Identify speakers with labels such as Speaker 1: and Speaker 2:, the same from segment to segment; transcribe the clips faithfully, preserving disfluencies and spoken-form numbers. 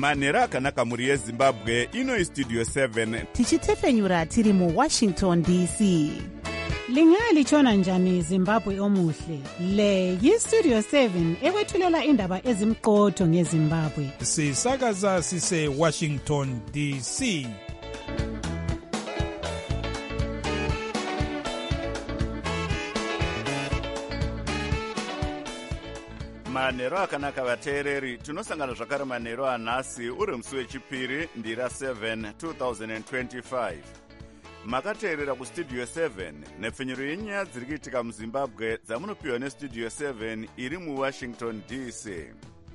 Speaker 1: manhero akanaka mhuri yezimbabwe. Ino Studio seven
Speaker 2: tichitefenyura tiri mu Washington D C.
Speaker 3: Lingalitshona njani Zimbabwe omuhle? Le yi-Studio seven ekwethulela indaba ezimqotho ngeZimbabwe.
Speaker 4: Sisakaza sise Washington D C.
Speaker 1: manhero akanaka vateereri. Tinosangana zvakare manhero anhasi uri musi wechipiri ndira seven two thousand twenty-five. Makateerera kustudio seven nepfenyuro yenyaya dziri kuitika muzimbabwe dzamunopiwa nestudio seven iri muwashington D C.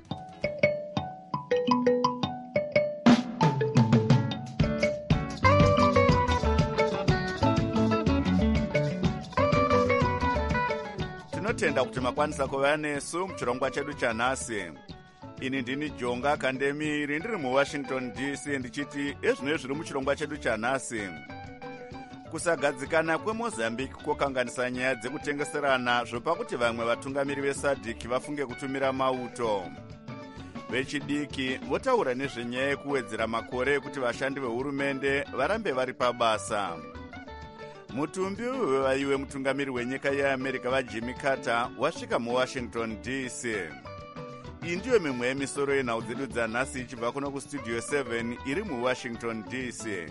Speaker 1: Tinotenda kuti makwanisa kuva nesu muchirongwa chedu chanhasi. Ini ndini Jonga Kandemiri ndiri muwashington D C ndichiti ezvino zviri muchirongwa chedu chanhasi. Kusagadzikana kweMozambique kokanganisa nyaya dzekutengeserana zvopa kuti vamwe vatungamiri vesadhiki vafunge kutumira mauto. Vechidiki votaura nezvenyaya yekuwedzera makore ekuti vashandi vehurumende varambe vari pabasa. Mutumbi wevaiwe mutungamiri wenyika yeAmerica vaJimmy Carter wasvika muWashington D C. Iyi ndiyo mimwe yemisoro yenhau dzedu dzanhasi ichibva kuno kustudio seven iri muWashington D C.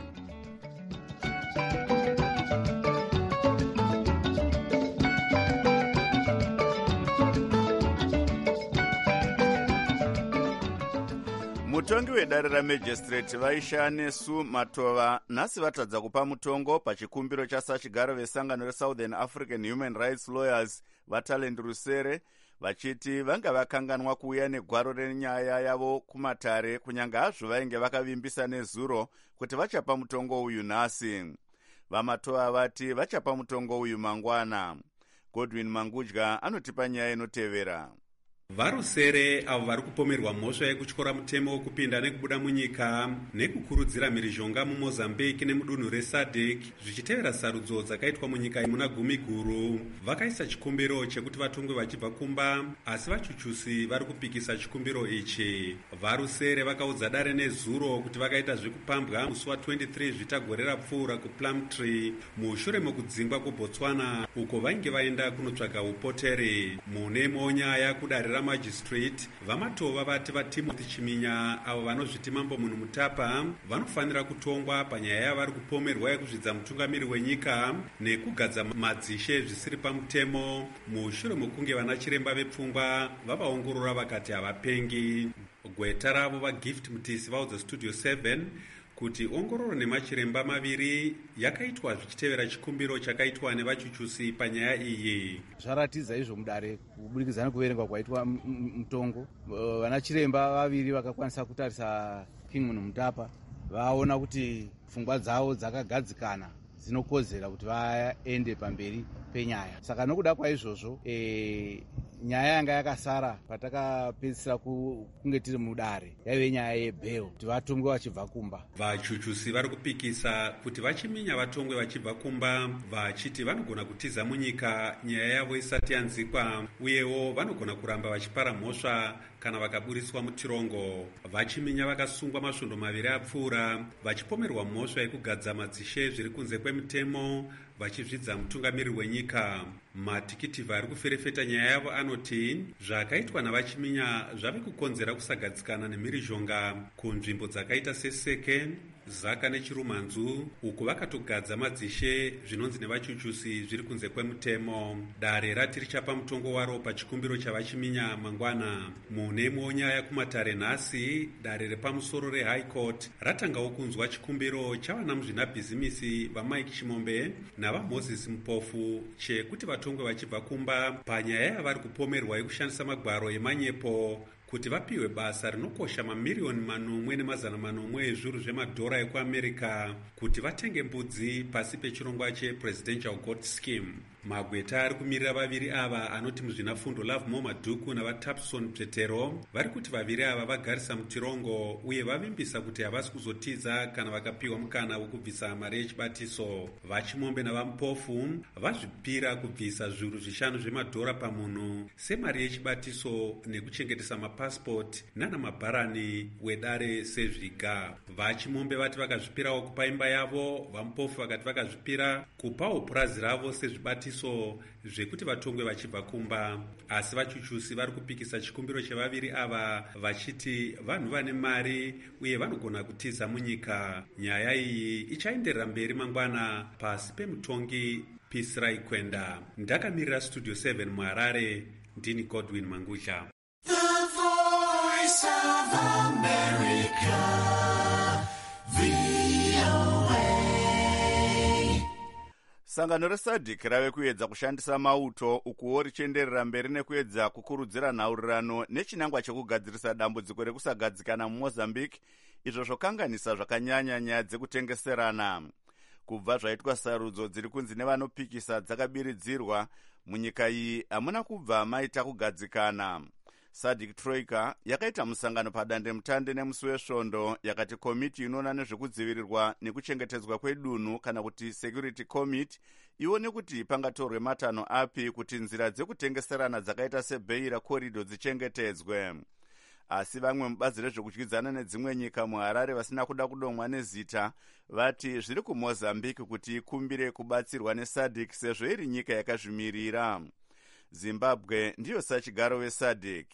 Speaker 1: Mutongi wedare ramajistrate vaisha nesu Matova nhasi vatadza kupa mutongo pachikumbiro chasachigaro vesangano reSouthern African Human Rights Lawyers vaTalent Rusere vachiti vanga vakanganwa kuuya negwaro renyaya yavo kumatare kunyange hazvo vainge vakavimbisa nezuro kuti vachapa mutongo uyu nhasi. VaMatova vati vachapa mutongo uyu mangwana. Godwin Mangudya anotipa nyaya inotevera.
Speaker 5: Varusere avo vari kupomerwa mhosva yekutyora mutemo wokupinda nekubuda munyika nekukurudzira mhirizhonga muMozambique nemudunhu reSADC zvichitevera sarudzo dzakaitwa munyika yemuna gumi guru vakaisa chikumbiro chekuti vatongwe vachibva kumba, asi vachuchusi vari kupikisa chikumbiro ichi. Varusere vakaudza dare nezuro kuti vakaita zvekupambwa musi wa23 zvitagore rapfuura kuPlumtree mushure mokudzingwa kuBotswana uko vainge vaenda kunotsvaga upotere. Mune nyaya kudare ramajistrate vaMatova vati vaTimothy Chiminya avo vanozviti mambo munhu mutapa vanofanira kutongwa panyaya yavari kupomerwa yekuzvidza mutungamiri wenyika nekugadza madzishe zvisiri pamutemo mushure mokunge vana chiremba vepfungwa vavaongorora vakati havapengi. Gweta ravo vaGift Mutisi vaudza Studio seven kuti ongororo nemachiremba maviri yakaitwa zvichitevera chikumbiro chakaitwa nevachuchusi panyaya iyi.
Speaker 6: Zvaratidza izvo mudare kubudikidza nekuverengwa kwaitwa mutongo. Vana chiremba vaviri vakakwanisa kutarisa King munhu mutapa vaona kuti pfungwa dzavo dzakagadzikana dzinokodzera kuti vaende pamberi penyaya. Saka nokuda kwaizvozvo e, nyaya yanga yakasara patakapedzisira kunge tiri mudare yaive nyaya yebheo kuti vatongwe vachibva kumba.
Speaker 5: Vachuchusi vari kupikisa kuti vachiminya vatongwe vachibva kumba vachiti vanogona kutiza munyika nyaya yavo isati yanzikwa uyewo vanogona kuramba vachipara mhosva kana vakaburiswa mutirongo. Vachiminya vakasungwa masvondo maviri apfuura vachipomerwa mhosva yekugadza madzishe zviri kunze kwemutemo vachizvidza mutungamiri wenyika. Matikitivha ari kuferefeta nyaya yavo anoti zvakaitwa navachiminya zvave kukonzera kusagadzikana nemhirizhonga kunzvimbo dzakaita seSeke, Zaka neChirumanzu uko vakatogadza madzishe zvinonzi nevachuchusi zviri kunze kwemutemo. Dare rati richapa mutongo waro pachikumbiro chavachiminya mangwana. Mune nyaya kumatare nhasi dare repamusoro reHigh Court ratangawo kunzwa chikumbiro chavana muzvinabhizimisi vaMike Chimombe navaMoses Mupofu chekuti vatongwe vachibva kumba panyaya yavari kupomerwa yekushandisa magwaro emanyepo kuti vapiwe basa rinokosha mamiriyoni manomwe nemazana manomwe ezviuru zvemadhora ekuAmerica kuti vatenge mbudzi pasi pechirongwa chePresidential Goat Scheme. magweta ari kumirira vaviri ava anoti muzvinafundo Love Momadhuku navatapson Ptetero vari kuti vaviri ava vagarisa mutirongo uye vavimbisa kuti havasi kuzotiza kana vakapiwa mukana wekubvisa mari yechibatiso. Vachimombe navamupofu vazvipira kubvisa zviuru zvishanu zvemadhora pamunhu semari yechibatiso nekuchengetesa mapasipoti nana mabharani wedare sezviga. Vachimombe vati vakazvipirawo kupa imba yavo, vamupofu vakati vakazvipira kupawo purazi ravo sezvibatiso zvekuti vatongwe vachibva kumba. Asi vachuchusi vari kupikisa chikumbiro chevaviri ava vachiti vanhu vane mari uye vanogona kutiza munyika. Nyaya iyi ichaenderera mberi mangwana pasi pemutongi Pisirai Kwenda. Ndakamirira Studio seven muHarare, ndini Godwin Mangusha.
Speaker 7: The Voice of America, V O A.
Speaker 1: Sangano reSADC rave kuedza kushandisa mauto ukuwo richienderera mberi nekuedza kukurudzira nhaurirano nechinangwa chekugadzirisa dambudziko rekusagadzikana muMozambique, izvo zvokanganisa zvakanyanya nyaya dzekutengeserana. Kubva zvaitwa sarudzo dziri kunzi nevanopikisa dzakabiridzirwa, munyika iyi hamuna kubva maita kugadzikana. SADC Troika yakaita musangano padandemutande nemusi wesvondo yakati komiti inoona nezvekudzivirirwa nekuchengetedzwa kwedunhu kana kuti Security Committee ione kuti pangatorwe matanho api kuti nzira dzekutengeserana dzakaita seBeira Corridor dzichengetedzwe. Asi vamwe mubazi rezvekudyidzana nedzimwe nyika muHarare vasina kuda kudomwa nezita vati zviri kuMozambique kuti ikumbire kubatsirwa neSADC sezvo iri nyika yakazvimirira. Zimbabwe ndiyo sachigaro weSADC.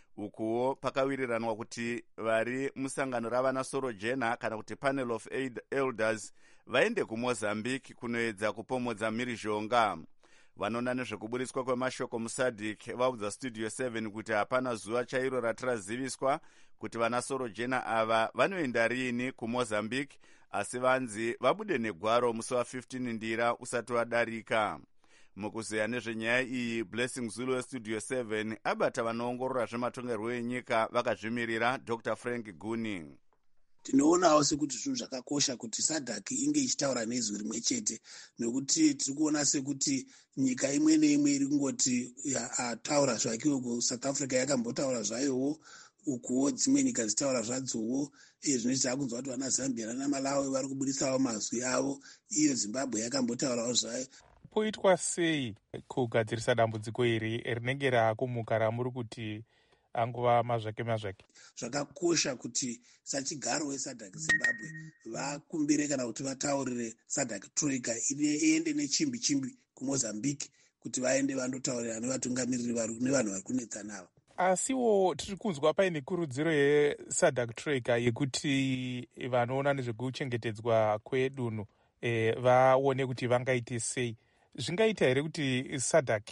Speaker 1: Ukuwo pakawiriranwa kuti vari musangano ravana Sorojena kana kuti Panel of Elders vaende kuMozambique kunoedza kupomodza mhirizhonga. Vanoona nezvekuburiswa kwemashoko muSADC vaudza Studio seven kuti hapana zuva chairo ratiraziviswa kuti vana Sorojena ava vanoenda rini kuMozambique, asi vanzi vabude negwaro musi wa15 ndira usati wadarika. Mukuzeya nezvenyaya iyi, Blessing Zulu weStudio seven abata vanoongorora zvematongerwo enyika vakazvimirira Doctor Frank Guni.
Speaker 8: Tinoonawo sekuti zvinhu zvakakosha kuti SADC inge ichitaura nezwi rimwe chete, nekuti tiri kuona sekuti nyika imwe neimwe iri kungoti ataura zvake. Uko South Africa yakambotaura zvayowo, ukuwo dzimwe nyika dzichitaura zvadzowo. Zvinoita takunzwa kuti vana Zambia nana Malawi vari kubudisawo mazwi avo, iyo Zimbabwe yakambotaurawo zvayo.
Speaker 9: Poitwa sei kugadzirisa dambudziko iri rinenge raakumuka ramuri kuti angova mazvake mazvake?
Speaker 8: Zvakakosha kuti sachigaro weSADC Zimbabwe vakumbire kana kuti vataurire SADC Troika iende nechimbi chimbi kuMozambique kuti vaende vandotaurira nevatungamiriri nevanhu vari kunetsa navo.
Speaker 9: Asiwo tiri kunzwa paine kurudziro yeSADC Troika yekuti vanoona nezvekuchengetedzwa kwedunhu e, vaone kuti vangaite sei. Zvingaita here kuti SADC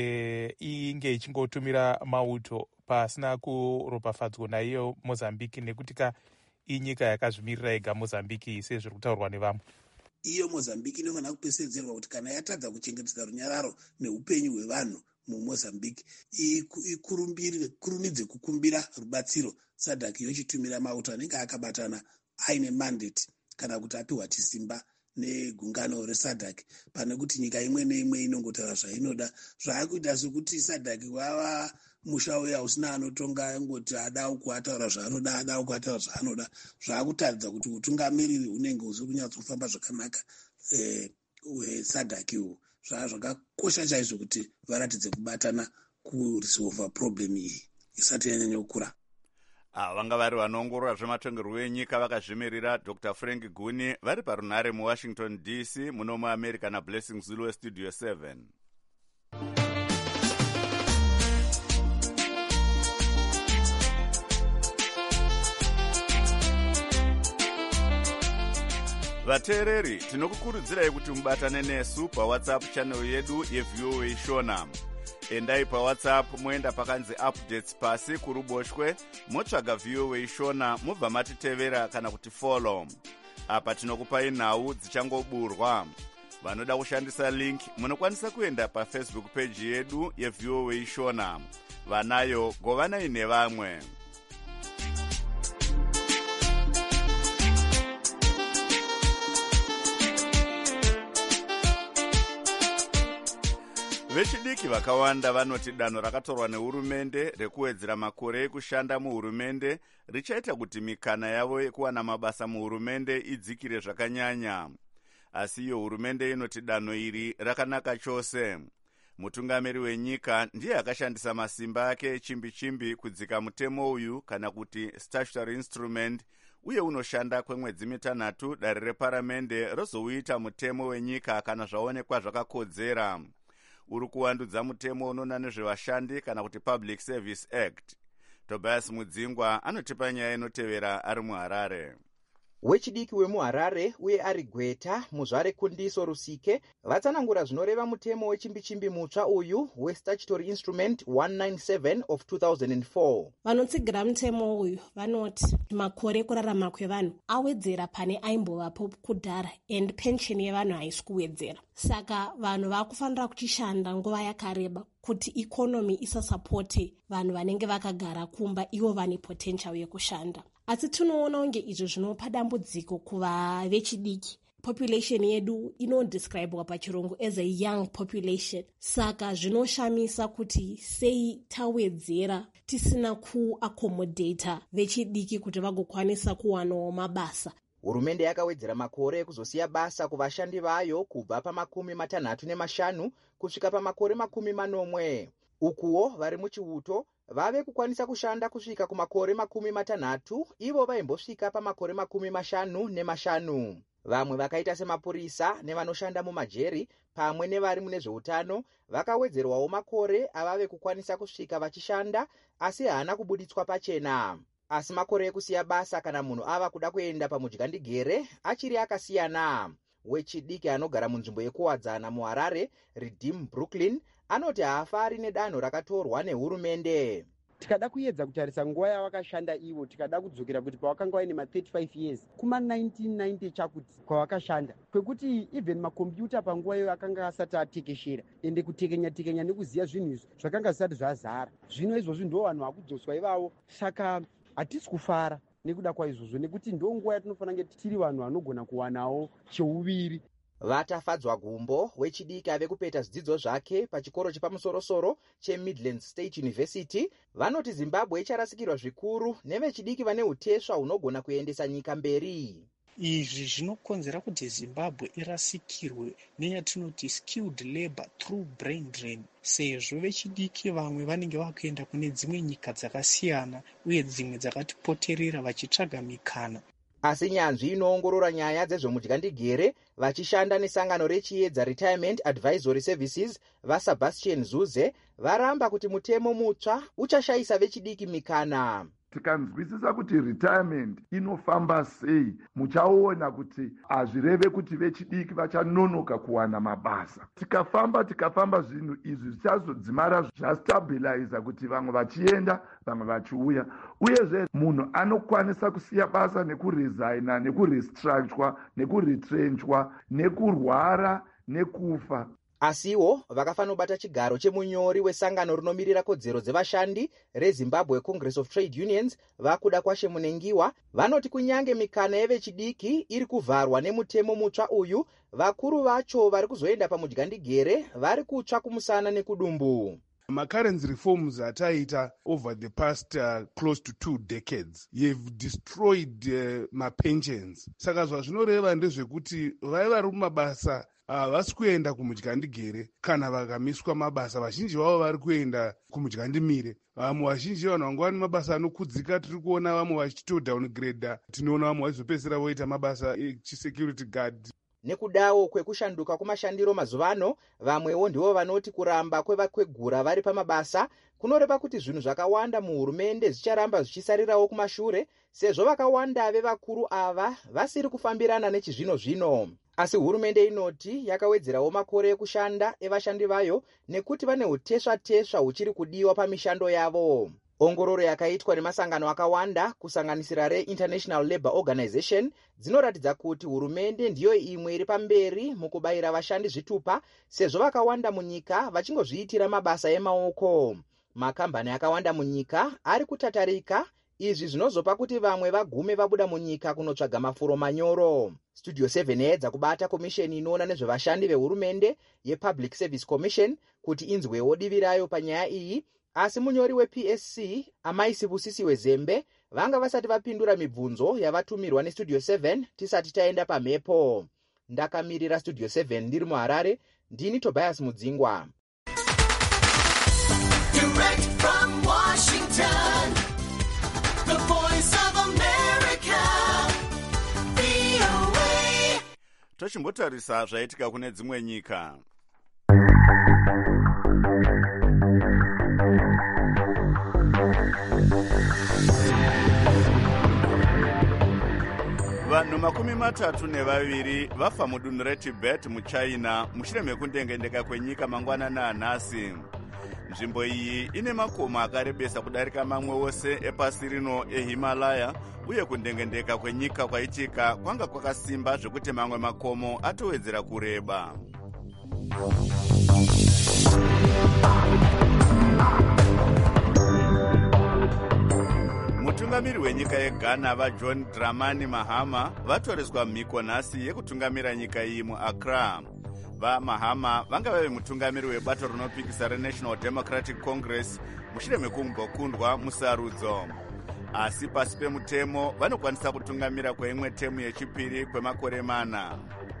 Speaker 9: e, inge ichingotumira mauto pasina kuropafadzwa naiyo Mozambique, nekuti ka inyika yakazvimirira yega Mozambique sezviri kutaurwa nevamwe?
Speaker 8: Iyo Mozambique inofanira kupesedzerwa kuti kana yatadza kuchengetedza runyararo neupenyu hwevanhu muMozambique ikurumidze kukumbira rubatsiro, SADC yochitumira mauto anenge akabatana aine mandate kana kuti apiwa chisimba negungano reSADC, pane kuti nyika imwe neimwe inongotaura zvainoda. Zvaakuita sekuti SADC wava musha uya usina anotonga, ngoti ada uku ataura zvaanoda, ada uku ataura zvaanoda. Zvaakutaridza kuti utungamiriri unenge uzi kunyatsofamba zvakanaka eh, SADC uhu. Zvaa zvakakosha chaizvo kuti varatidze kubatana kuresolva problem iyi isati yanyanya kukura.
Speaker 1: Vanga vari vanoongorora zvematongerwo enyika vakazvimirira Doctor Frank Guni vari parunhare muWashington D C muno muAmerica naBlessing Zulu weStudio seven. Vateereri, tinokukurudzirai kuti mubatane nesu paWhatsApp channel yedu yeV O A Shona. Endai paWhatsApp moenda pakanzi updates pasi kuruboshwe, motsvaga V O A Shona, mobva matitevera kana kuti follow. Apa tinokupai nhau dzichangoburwa. Vanoda kushandisa link munokwanisa kuenda paFacebook page yedu yeV O A Shona. Vanayo govanai nevamwe. vechidiki vakawanda vanoti danho rakatorwa nehurumende rekuwedzera makore ekushanda muhurumende richaita kuti mikana yavo yekuwana mabasa muhurumende idzikire zvakanyanya. Asi iyo hurumende inoti danho iri rakanaka chose. Mutungamiri wenyika ndiye akashandisa masimba ake echimbi-chimbi kudzika mutemo uyu kana kuti statutory instrument, uye unoshanda kwemwedzi mitanhatu dare reparamende rozouita mutemo wenyika kana zvaonekwa zvakakodzera. Uri kuwandudza mutemo unoona nezvevashandi kana kuti Public Service Act. Tobias Mudzingwa anotipa nyaya inotevera ari muHarare.
Speaker 10: Wechidiki wemuHarare uye ari Gweta muzvare Kundiso Rusike vatsanangura zvinoreva mutemo wechimbi-chimbi mutsva uyu weStatutory Instrument one ninety-seven of two thousand four.
Speaker 11: Vanotsigira mutemo uyu vanoti makore kurarama kwevanhu awedzera pane aimbovapo kudhara and pension yevanhu haisi kuwedzera. Saka vanhu vakufanira kuchishanda nguva yakareba kuti ikonomi isasapote vanhu vanenge vakagara kumba ivo vane potential yekushanda. Asi tinoona unge izvo zvinopa dambudziko kuva vechidiki. Population yedu inodescribewa pachirungu as a young population. Saka zvinoshamisa kuti sei tawedzera tisina kuaccommodata vechidiki kuti vagokwanisa kuwanawo mabasa.
Speaker 10: Hurumende yakawedzera makore ekuzosiya basa kuvashandi vayo kubva pamakumi matanhatu nemashanu kusvika pamakore makumi manomwe. Ukuwo vari muchiuto vave kukwanisa kushanda kusvika kumakore makumi matanhatu, ivo vaimbosvika pamakore makumi mashanu nemashanu. Vamwe vakaita semapurisa nevanoshanda mumajeri pamwe nevari mune zveutano vakawedzerwawo makore avave kukwanisa kusvika vachishanda, asi haana kubuditswa pachena. Asi makore ekusiya basa kana munhu ava kuda kuenda pamudyandigere achiri akasiyana. Wechidiki anogara munzvimbo yekuwadzana muHarare, Redeem Brooklyn, anoti haafari nedanho rakatorwa nehurumende.
Speaker 12: Tikada kuedza kutarisa nguva yavakashanda ivo, tikada kudzokera kuti pavakanga vaine ma thirty-five years kuma nineteen ninety chakuti kwavakashanda, kwekuti even makombiyuta panguva iyo akanga asati atekeshera ende kutekenya tekenya nekuziya zvinhu izvo zvakanga zvisati zvazara. Zvino izvozvi ndo vanhu vakudzoswa ivavo. Saka hatisi kufara nekuda kwaizvozvo nekuti ndo nguva yatinofanira kunge tiri vanhu vanogona kuwanawo cheuviri.
Speaker 10: Vatafadzwa Gumbo wechidiki ave kupeta zvidzidzo zvake pachikoro chepamusoro-soro cheMidlands State University vanoti Zimbabwe icharasikirwa zvikuru nevechidiki vane utesva hunogona kuendesa nyika mberi.
Speaker 13: Izvi zvinokonzera kuti Zimbabwe irasikirwe neyatinoti skilled labor through brain drain, sezvo vechidiki vamwe vanenge vakuenda kune dzimwe nyika dzakasiyana uye dzimwe dzakatipoterera vachitsvaga mikana.
Speaker 10: Asi nyanzvi inoongorora nyaya dzezvemudyandigere vachishanda nesangano rechiedza Retirement Advisory Services vaSebastian Zuze varamba kuti mutemo mutsva uchashayisa vechidiki mikana.
Speaker 14: Tikanzwisisa kuti retirement inofamba sei, muchaona kuti hazvireve kuti vechidiki vachanonoka kuwana mabasa. Tikafamba tikafamba zvinhu izvi zvichazodzimara zvastabiliza kuti vamwe vachienda vamwe vachiuya, uyezve munhu anokwanisa kusiya basa nekuresigna nekurestructure nekuretrenchwa nekurwara nekufa.
Speaker 10: Asiwo vakafanira kubata chigaro chemunyori wesangano rinomirira kodzero dzevashandi reZimbabwe Congress of Trade Unions vakuda kwashe Munengiwa vanoti kunyange mikana yevechidiki iri kuvharwa nemutemo mutsva uyu, vakuru vacho vari kuzoenda pamudyandigere vari kutsva kumusana nekudumbu.
Speaker 15: Ma-currency reforms ataita over the past uh, close to two decades you've destroyed uh, ma-pensions. Saka zvazvinoreva ndezvekuti vai vari mumabasa havasi uh, kuenda kumudyandigere kana vakamiswa mabasa. Vazhinji vavo vari kuenda kumudyandimire. Vamwe vazhinji vanhu vanga vane mabasa anokudzika, tiri kuona vamwe vachito downgrade. Tinoona vamwe vachizopedzisira voita mabasa echisecurity guard.
Speaker 10: Nekudawo kwekushanduka kumashandiro mazuvano, vamwewo ndivo vanoti kuramba kwevakwegura vari pamabasa kunoreva kuti zvinhu zvakawanda muhurumende zvicharamba zvichisarirawo kumashure, sezvo vakawanda vevakuru ava vasiri kufambirana nechizvino zvino. Asi hurumende inoti yakawedzerawo makore ekushanda evashandi vayo nekuti vane utesva-tesva huchiri kudiwa pamishando yavo. Ongororo yakaitwa nemasangano akawanda kusanganisira reInternational Labour Organization dzinoratidza kuti hurumende ndiyo imwe iri pamberi mukubayira vashandi zvitupa, sezvo vakawanda munyika vachingozviitira mabasa emaoko. Makambani akawanda munyika ari kutatarika izvi zvinozopa kuti vamwe vagume vabuda munyika kunotsvaga mafuro manyoro. Studio seven yedza kubata komisheni inoona nezvevashandi vehurumende yePublic Service Commission kuti inzwewo divi rayo panyaya iyi, asi munyori weP S C Amai Sibusisiwe Zembe vanga vasati vapindura mibvunzo yavatumirwa neStudio seven tisati taenda pamhepo. Ndakamirira Studio seven ndiri muHarare, ndini Tobias Mudzingwa.
Speaker 7: Direct from Washington, the voice of America, V O A.
Speaker 1: Tochimbotarisa zvaitika kune dzimwe nyika. Vanhu makumi matatu nevaviri vafa mudunhu reTibet muChina mushure mekundengendeka kwenyika mangwanani anhasi. Nzvimbo iyi ine makomo akarebesa kudarika mamwe wose epasi rino eHimalaya, uye kundengendeka kwenyika kwaitika kwanga kwakasimba zvekuti mamwe makomo atowedzera kureba. Mutungamiri wenyika yeGhana vaJohn Dramani Mahama vatoreswa mhiko nhasi yekutungamira nyika iyi muAccra. VaMahama vanga vave mutungamiri webato rinopikisa reNational Democratic Congress mushure mekumbokundwa musarudzo. Asi pasi pemutemo vanokwanisa kutungamira kweimwe temu yechipiri kwemakore mana.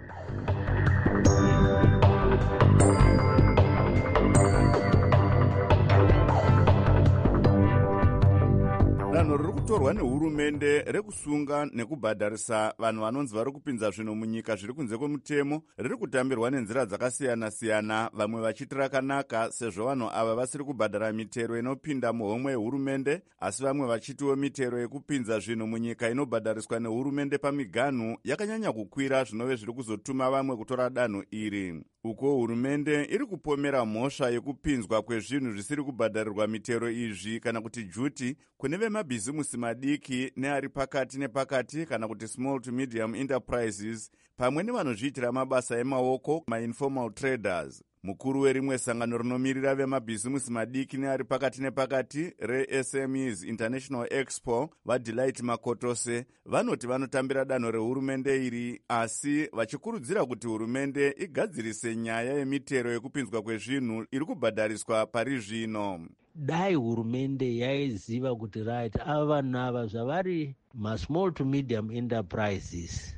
Speaker 1: Danho riri kutorwa nehurumende rekusunga nekubhadharisa vanhu vanonzi vari kupinza zvinhu munyika zviri kunze kwemutemo riri kutambirwa nenzira dzakasiyana-siyana, vamwe vachiti rakanaka sezvo vanhu ava vasiri kubhadhara mitero inopinda muhomwe yehurumende, asi vamwe vachitiwo mitero yekupinza zvinhu munyika inobhadhariswa nehurumende pamiganhu yakanyanya kukwira, zvinove zviri kuzotuma vamwe kutora danho iri. Uko hurumende iri kupomera mhosva yekupinzwa kwezvinhu zvisiri kubhadharirwa mitero izvi kana kuti juti kune vemabhizimusi madiki neari pakati nepakati kana kuti small to medium enterprises, pamwe nevanozviitira mabasa emaoko, ma-informal traders. Mukuru werimwe sangano rinomirira vemabhizimusi madiki neari pakati nepakati reS M Es International Expo, vaDelight Makotose, vanoti vanotambira danho rehurumende iri, asi vachikurudzira kuti hurumende igadzirise nyaya yemitero yekupinzwa kwezvinhu iri kubhadhariswa pari zvino.
Speaker 16: Dai hurumende yaiziva kuti right ava vanhu ava zvavari ma-small to medium enterprises,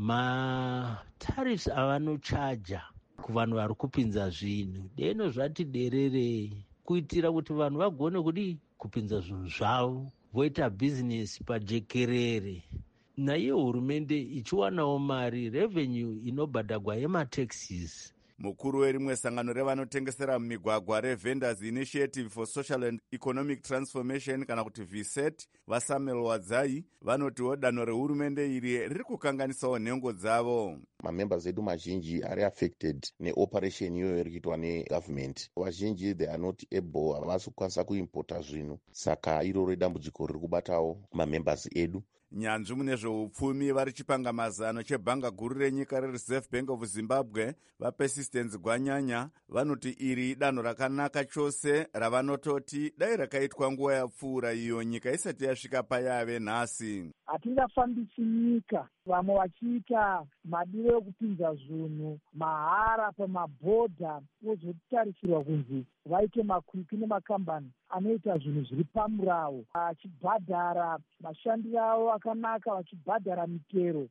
Speaker 16: ma-tariffs avanochaja kuvanhu vari kupinza zvinhu deno zvati dererei, kuitira kuti vanhu vagone kudi kupinza zvinhu zvavo voita bhizinesi pajekerere, naiyo hurumende ichiwanawo mari revenue inobhadhagwa yemataxes.
Speaker 1: Mukuru werimwe sangano revanotengesera mumigwagwa reVendors Initiative for Social and Economic Transformation kana kuti V S E T, vaSamuel Wadzai, vanotiwo danho rehurumende iri riri kukanganisawo nhengo dzavo.
Speaker 17: Mamembers edu mazhinji ari affected neoperation iyoyo iri kuitwa negovernment. Vazhinji they are not able, havasi kukwanisa kuimpota zvinhu, saka iroro dambudziko riri kubatawo mamembers edu.
Speaker 1: Nyanzvi mune zveupfumi vari chipanga mazano chebhanga guru renyika reReserve Bank of Zimbabwe, vaPersistence Gwanyanya, vanoti iri danho rakanaka chose ravanototi dai rakaitwa nguva yapfuura iyo nyika isati yasvika payave nhasi.
Speaker 18: Hatingafambisi nyika vamwe vachiita madiro ekupinza zvinhu mahara pamabhodha, vozotarisirwa kunzi vaite makwikwi nemakambani anoita zvinhu zviri pamurawo, vachibhadhara mashandiro avo akanaka, vachibhadhara mitero,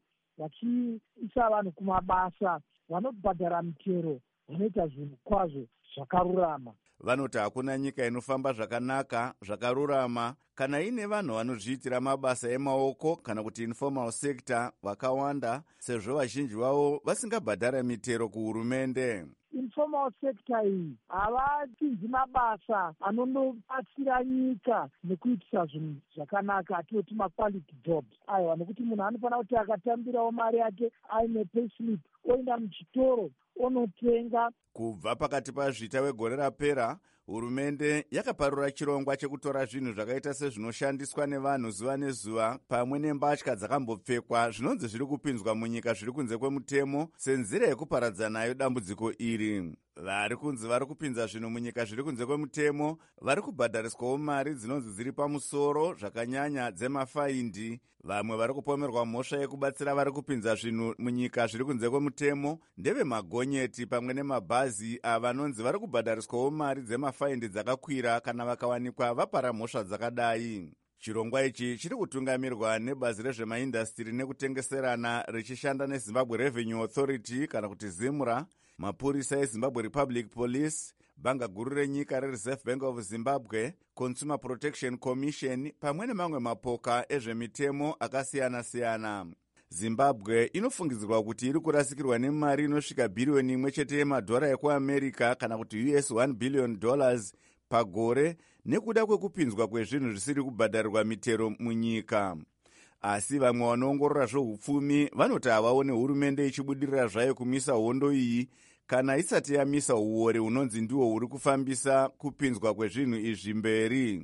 Speaker 18: vachiisa vanhu kumabasa, vanobhadhara mitero, vanoita zvinhu kwazvo zvakarurama.
Speaker 1: Vanoti hakuna nyika inofamba zvakanaka, zvakarurama, kana ine vanhu vanozviitira mabasa emaoko kana kuti informal sector vakawanda, sezvo vazhinji vavo vasingabhadhara mitero kuhurumende.
Speaker 18: Informal sector iyi havapinzi mabasa anondobatsira nyika nekuitisa zvinhu zvakanaka, atinoti maquality jobs. Aiwa, nekuti munhu anofanira kuti akatambirawo mari yake aine payslip, oenda muchitoro onotenga.
Speaker 1: Kubva pakati pazvita wegore rapera, hurumende yakaparura chirongwa chekutora zvinhu zvakaita sezvinoshandiswa nevanhu zuva nezuva pamwe nembatya dzakambopfekwa zvinonzi zviri kupinzwa munyika zviri kunze kwemutemo senzira yekuparadza nayo dambudziko iri. vari kunzi vari kupinza zvinhu munyika zviri kunze kwemutemo vari kubhadhariswawo mari dzinonzi dziri pamusoro zvakanyanya dzemafaindi. Vamwe vari kupomerwa mhosva yekubatsira vari kupinza zvinhu munyika zviri kunze kwemutemo ndevemagonyeti pamwe nemabhazi avanonzi vari kubhadhariswawo mari dzemafaindi dzakakwira kana vakawanikwa vapara mhosva dzakadai. Chirongwa ichi chiri kutungamirwa nebazi rezvemaindastiri nekutengeserana richishanda neZimbabwe Revenue Authority kana kuti ZIMRA, mapurisa eZimbabwe Republic Police, bhanga guru renyika reReserve Bank of Zimbabwe, Consumer Protection Commission pamwe nemamwe mapoka ezvemitemo akasiyana-siyana. Zimbabwe inofungidzirwa kuti iri kurasikirwa nemari inosvika bhiriyoni imwe chete yemadhora ekuAmerica kana kuti U S one billion dollars pagore nekuda kwekupinzwa kwezvinhu zvisiri kubhadharirwa mitero munyika. Asi vamwe vanoongorora zveupfumi vanoti havaone hurumende ichibudirira zvayo kumisa hondo iyi kana isati yamisa uore hunonzi ndiwo huri kufambisa kupinzwa kwezvinhu izvi mberi.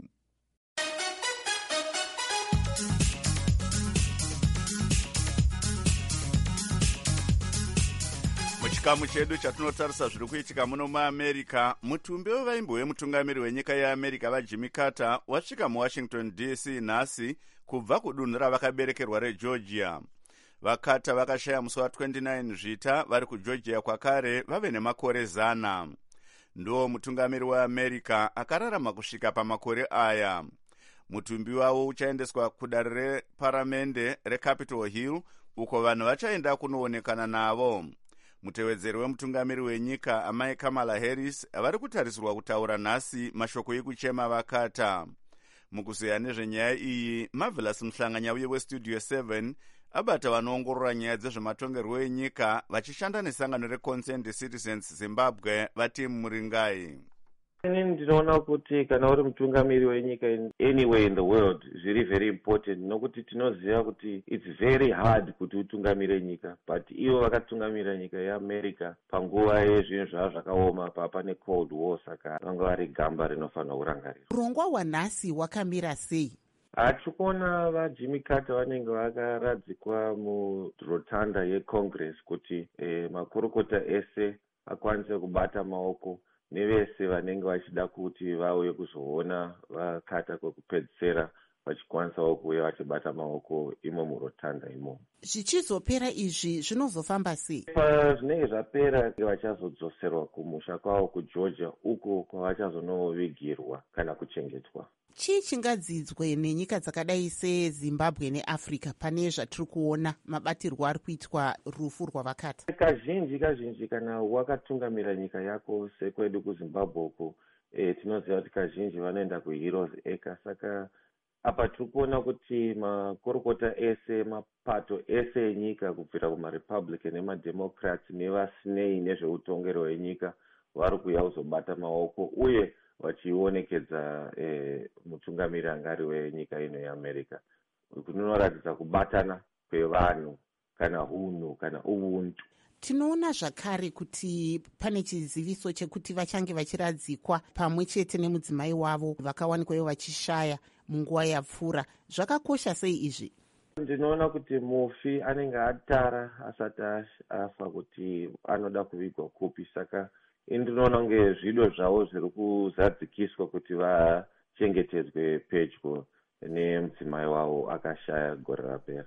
Speaker 1: Muchikamu chedu chatinotarisa zviri kuitika muno muAmerica, mutumbi wevaimbo wemutungamiri wenyika yeAmerica vaJimmy Carter wasvika muWashington D C nhasi kubva kudunhu ravakaberekerwa reGeorgia. VaCarter vakashaya musi wa29 zvita vari kuGeorgia kwakare vave nemakore zana. Ndo mutungamiri weAmerica akararama kusvika pamakore aya. Mutumbi wavo uchaendeswa kudare reparamende reCapitol Hill uko vanhu vachaenda kunoonekana navo. Mutevedzeri wemutungamiri wenyika amai Kamala Harris vari kutarisirwa kutaura nhasi mashoko ekuchema vaCarter. Mukuzeya nezvenyaya iyi, Marvelous Mhlanganya uye weStudio seven abata vanoongorora nyaya dzezvematongerwo enyika vachishanda nesangano reConcerned Citizens Zimbabwe vati Muringai.
Speaker 19: Ini ndinoona kuti kana uri mutungamiri wenyika anywhere in the world zviri very important nokuti tinoziva kuti it's very hard kuti utungamire nyika, but ivo vakatungamira nyika yeAmerica panguva yezvinhu zvava zvakaoma papa neCold War, saka vanga vari gamba rinofanira kurangarirwa.
Speaker 2: Urongwa hwanhasi hwakamira sei?
Speaker 19: Achikuona vaJimmy Carter vanenge vakaradzikwa murotanda yeCongress kuti eh, makurukota ese akwanise kubata maoko nevese vanenge vachida kuti vauye kuzoona vaCarter kwekupedzisira vachikwanisawo kuuya vachibata maoko imo murotanda imo.
Speaker 2: Zvichizopera izvi zvinozofamba sei?
Speaker 19: Pazvinenge zvapera vachazodzoserwa kumusha kwavo kuGeorgia uko kwavachazonovigirwa kana kuchengetwa.
Speaker 2: Chii chingadzidzwe nenyika dzakadai seZimbabwe neAfrica pane zvatiri kuona mabatirwo ari kuitwa rufu rwavaCarter?
Speaker 19: Kazhinji kazhinji kana wakatungamira nyika yako sekwedu kuZimbabwe uko e, tinoziva kuti kazhinji vanoenda kuHeroes Acre, saka apa tiri kuona kuti makorokota ese mapato ese enyika kubvira kumaRepublican nemademocrats nevasinei nezveutongero hwenyika vari kuuya kuzobata maoko uye vachionekedza eh, mutungamiri angari wenyika ino yeAmerica. Kunoratidza kubatana kwevanhu kana hunhu kana ubuntu.
Speaker 2: Tinoona zvakare kuti pane chiziviso chekuti vachange vachiradzikwa pamwe chete nemudzimai wavo vakawanikwayo vachishaya munguva yapfuura. Zvakakosha sei izvi?
Speaker 19: Ndinoona kuti mufi anenge atara asati afa kuti anoda kuvigwa kupi, saka indinoona kunge zvido zvavo zviri kuzadzikiswa kuti vachengetedzwe pedyo nemudzimai wavo akashaya gore rapera.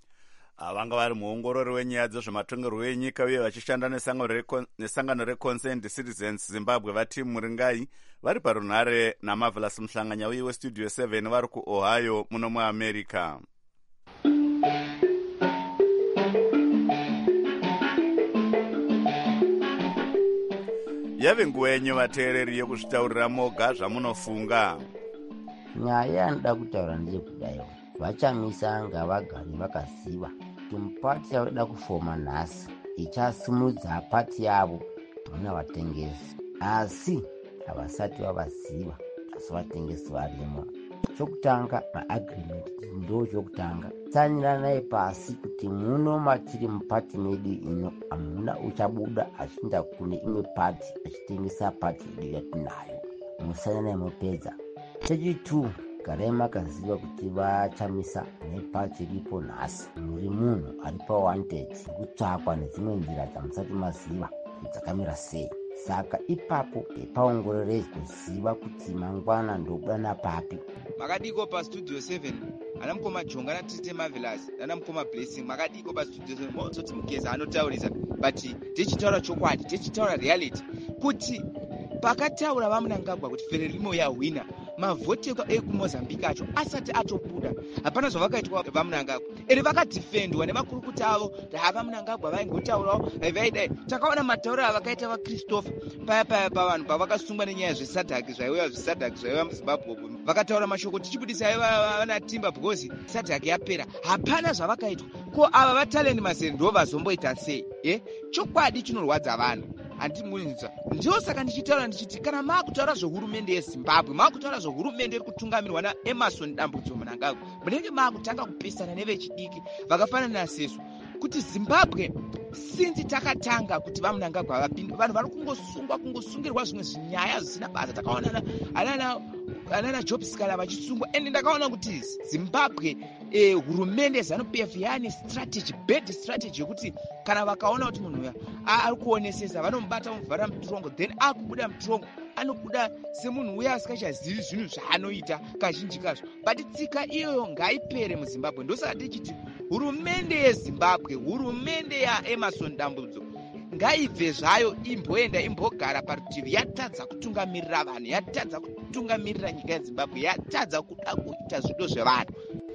Speaker 1: Vanga vari muongorori wenyaya dzezvematongerwo enyika uye vachishanda nesangano reConcerned Citizens Zimbabwe vati Muringai vari parunhare naMarvelous Mhlanganya uye weStudio seven vari kuOhio muno muAmerica. Yave nguva yenyu vateereri yekuzvitaurira moga zvamunofunga.
Speaker 20: Nyaya yanoda kutaura ndeyekudayo, vachamisa ngavagare vakaziva kuti mupati yavanoda kufoma nhasi ichasimudza pati yavo muna vatengesi, asi havasati vavaziva, asi vatengesi varimo. Chokutanga, maagreement ndo chokutanga. Tsanyiranai pasi kuti muno matiri mupati medu ino hamuna uchabuda achienda kune imwe pati achitengesa pati yedu yatinayo. Musanyanai mupedza. Chechitu, garai makaziva kuti vachamisa nepati iripo nhasi. Muri munhu ari pawanted kutsvakwa nedzimwe nzira dzamusati maziva kuti dzakamira sei. saka ipapo paongorore kuziva kuti mangwana ndobuda napapi.
Speaker 21: Makadiko pa Studio seven ana mukoma Jonga na Tite Marvelous ana mukoma Blessing makadiko pa Studio seven mozoti mukeza anotaurisa but tichitaura chokwadi tichitaura reality kuti pakataura vamunangagwa kuti Frelimo ya wina mavhoti ekumozambique acho asati atobuda hapana zvavakaitwa vamunangagwa eri vakadefendwa nemakurukota avo havamunangagwa vaingotaurawo vaidai takaona matauro avakaita vaChristopher paya paya pavanhu pavakasungwa nenyaya zvesadhaki zvaiuya zvesadhaki zvaiuya muzimbabwe vakataura mashoko tichibudisa vana timba because sadhaki yapera hapana zvavakaitwa ko ava vatalend mazeni ndo vazomboita sei e chokwadi chinorwadza vanhu handimunza ndiyo saka ndichitaura ndichiti kana maakutaura zvehurumende yezimbabwe maakutaura zvehurumende iri kutungamirwa naEmmerson Dambudzo Mnangagwa munenge maakutanga kupesana nevechidiki vakafanana nasesu kuti Zimbabwe sinzi takatanga kuti vaMnangagwa vapinde vanhu vari kungosungwa kungosungirwa zvimwe zvinyaya zvisina basa takaona anana anana Job Sikala vachisungwa ende ndakaona kuti Zimbabwe eh, hurumende ZANU-P F yani strategy bad strategy yekuti kana vakaona kuti munhu uya ari kuonesesa vanomubata muvhara mutorongo then akubuda mutorongo anobuda semunhu uya asingachazivi zvinhu zvaanoita kazhinji kazvo but tsika iyoyo ngaipere muZimbabwe ndosaka tichiti hurumende yeZimbabwe hurumende yaEmmerson Dambudzo ngaibve zvayo imboenda imbogara parutivi yatadza kutungamirira vanhu yatadza kutungamirira nyika yeZimbabwe yatadza kuda kuita zvido zvevanhu.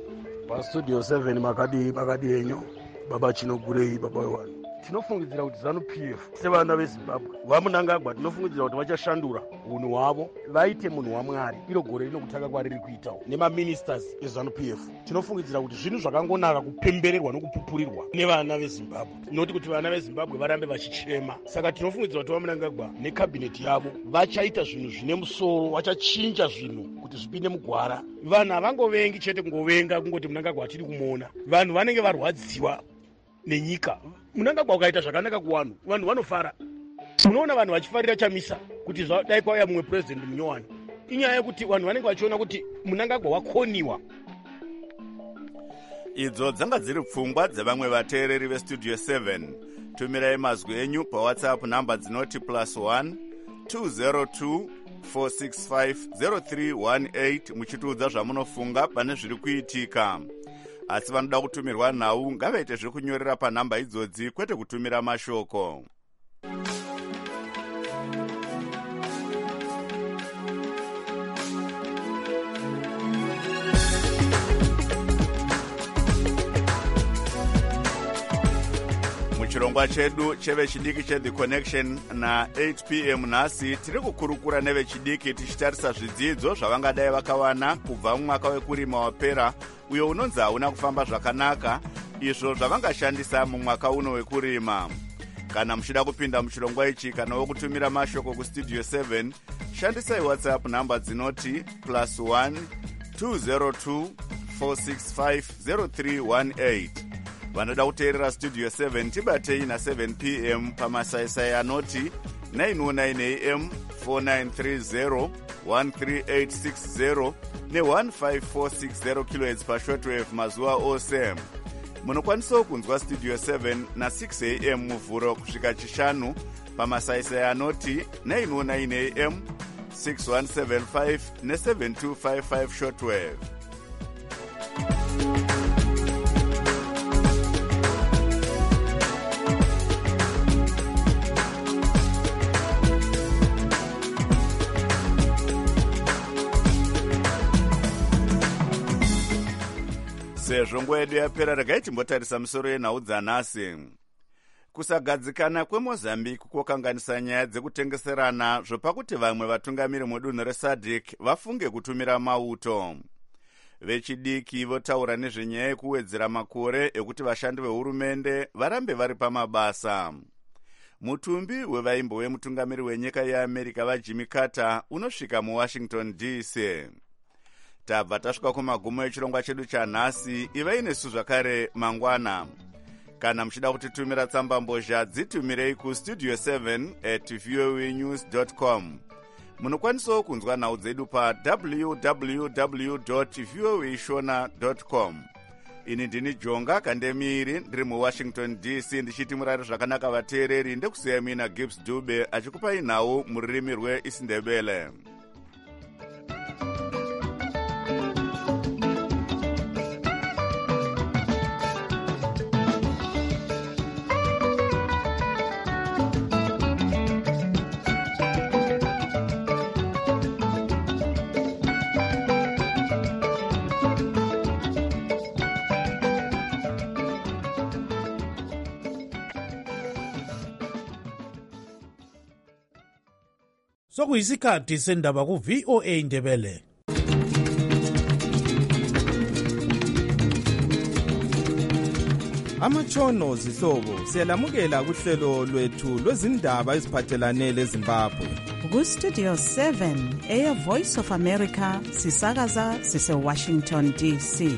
Speaker 22: PaStudio seven makadi makadi enyu baba chinogurei baba wevanhu tinofungidzira kuti ZANU-P F sevana veZimbabwe vaMnangagwa tinofungidzira kuti vachashandura unhu hwavo vaite munhu waMwari iro gore rinokutanga kwariri kuitawo nemaministers eZANU-P F tinofungidzira kuti zvinhu zvakangonaka kupembererwa nokupupurirwa nevana veZimbabwe noti kuti vana veZimbabwe varambe vachichema saka tinofungidzira kuti vaMnangagwa nekabhineti yavo vachaita zvinhu zvine musoro vachachinja zvinhu kuti zvipinde mugwara vanhu havangovengi chete kungovenga kungoti Mnangagwa atiri kumuona vanhu vanenge varwadziwa nenyika Mnangagwa ukaita zvakanaka kuvanhu vanhu vanofara unoona vanhu vachifarira chamisa kuti dai kwauya mumwe president munyowani inyaya yekuti vanhu vanenge vachiona kuti Mnangagwa wakoniwa.
Speaker 1: Idzo dzanga dziri pfungwa dzevamwe vateereri veStudio seven. Tumirai mazwi enyu paWhatsApp namba dzinoti plus one two zero two four six five zero three one eight muchitiudza zvamunofunga pane zviri kuitika. Asi vanoda kutumirwa nhau ngavaite zvekunyorera panhamba idzodzi kwete kutumira mashoko. Muchirongwa chedu chevechidiki cheThe Connection na eight p m nhasi tiri kukurukura nevechidiki tichitarisa zvidzidzo zvavangadai vakawana kubva mumwaka wekurima wapera uyo unonzi hauna kufamba zvakanaka izvo zvavangashandisa mumwaka uno wekurima. Kana muchida kupinda muchirongwa ichi kana wokutumira mashoko kuStudio seven shandisai WhatsApp namba dzinoti plus one two zero two four six five zero three one eight. Vanoda kuteerera Studio seven tibatei na seven p m pamasaisai anoti nine oh nine a m four nine three zero one three eight six zero ne one five four six zero kilohertz pashortwave mazuva ose. Munokwanisawo kunzwa Studio seven na six a m muvhuro kusvika chishanu pamasaisai anoti nine oh nine a m six one seven five ne seven two five five shortwave. Sezvo nguva yedu yapera regai timbotarisa misoro yenhau dzanhasi. Kusagadzikana kweMozambique kwokanganisa nyaya dzekutengeserana zvopakuti vamwe vatungamiri mudunhu reSADC vafunge kutumira mauto. Vechidiki votaura nezvenyaya yekuwedzera makore ekuti vashandi vehurumende varambe vari pamabasa. Mutumbi wevaimbo wemutungamiri wenyika yeAmerica vaJimmy Carter unosvika muWashington D C. Tabva tasvika kumagumo echirongwa chedu chanhasi. Ivai nesu zvakare mangwana. Kana muchida kutitumira tsamba mbozha dzitumirei kustudio seven at voa news dot com. Munokwanisawo kunzwa nhau dzedu pa w w w dot voa shona dot com. ini ndini jonga kandemiri ndiri muwashington D C ndichiti murari zvakanaka vateereri ndekusiya mina Gibbs Dube achikupai nhau mururimi rweIsindebele.
Speaker 3: Sokuyisikhathi sendaba ku V O A Ndebele.
Speaker 4: Amatshono zihlobo siyalamukela kuhlelo lwethu lwezindaba eziphathelane leZimbabwe.
Speaker 23: Ku Studio seven eya Voice of America sisakaza sise Washington D C.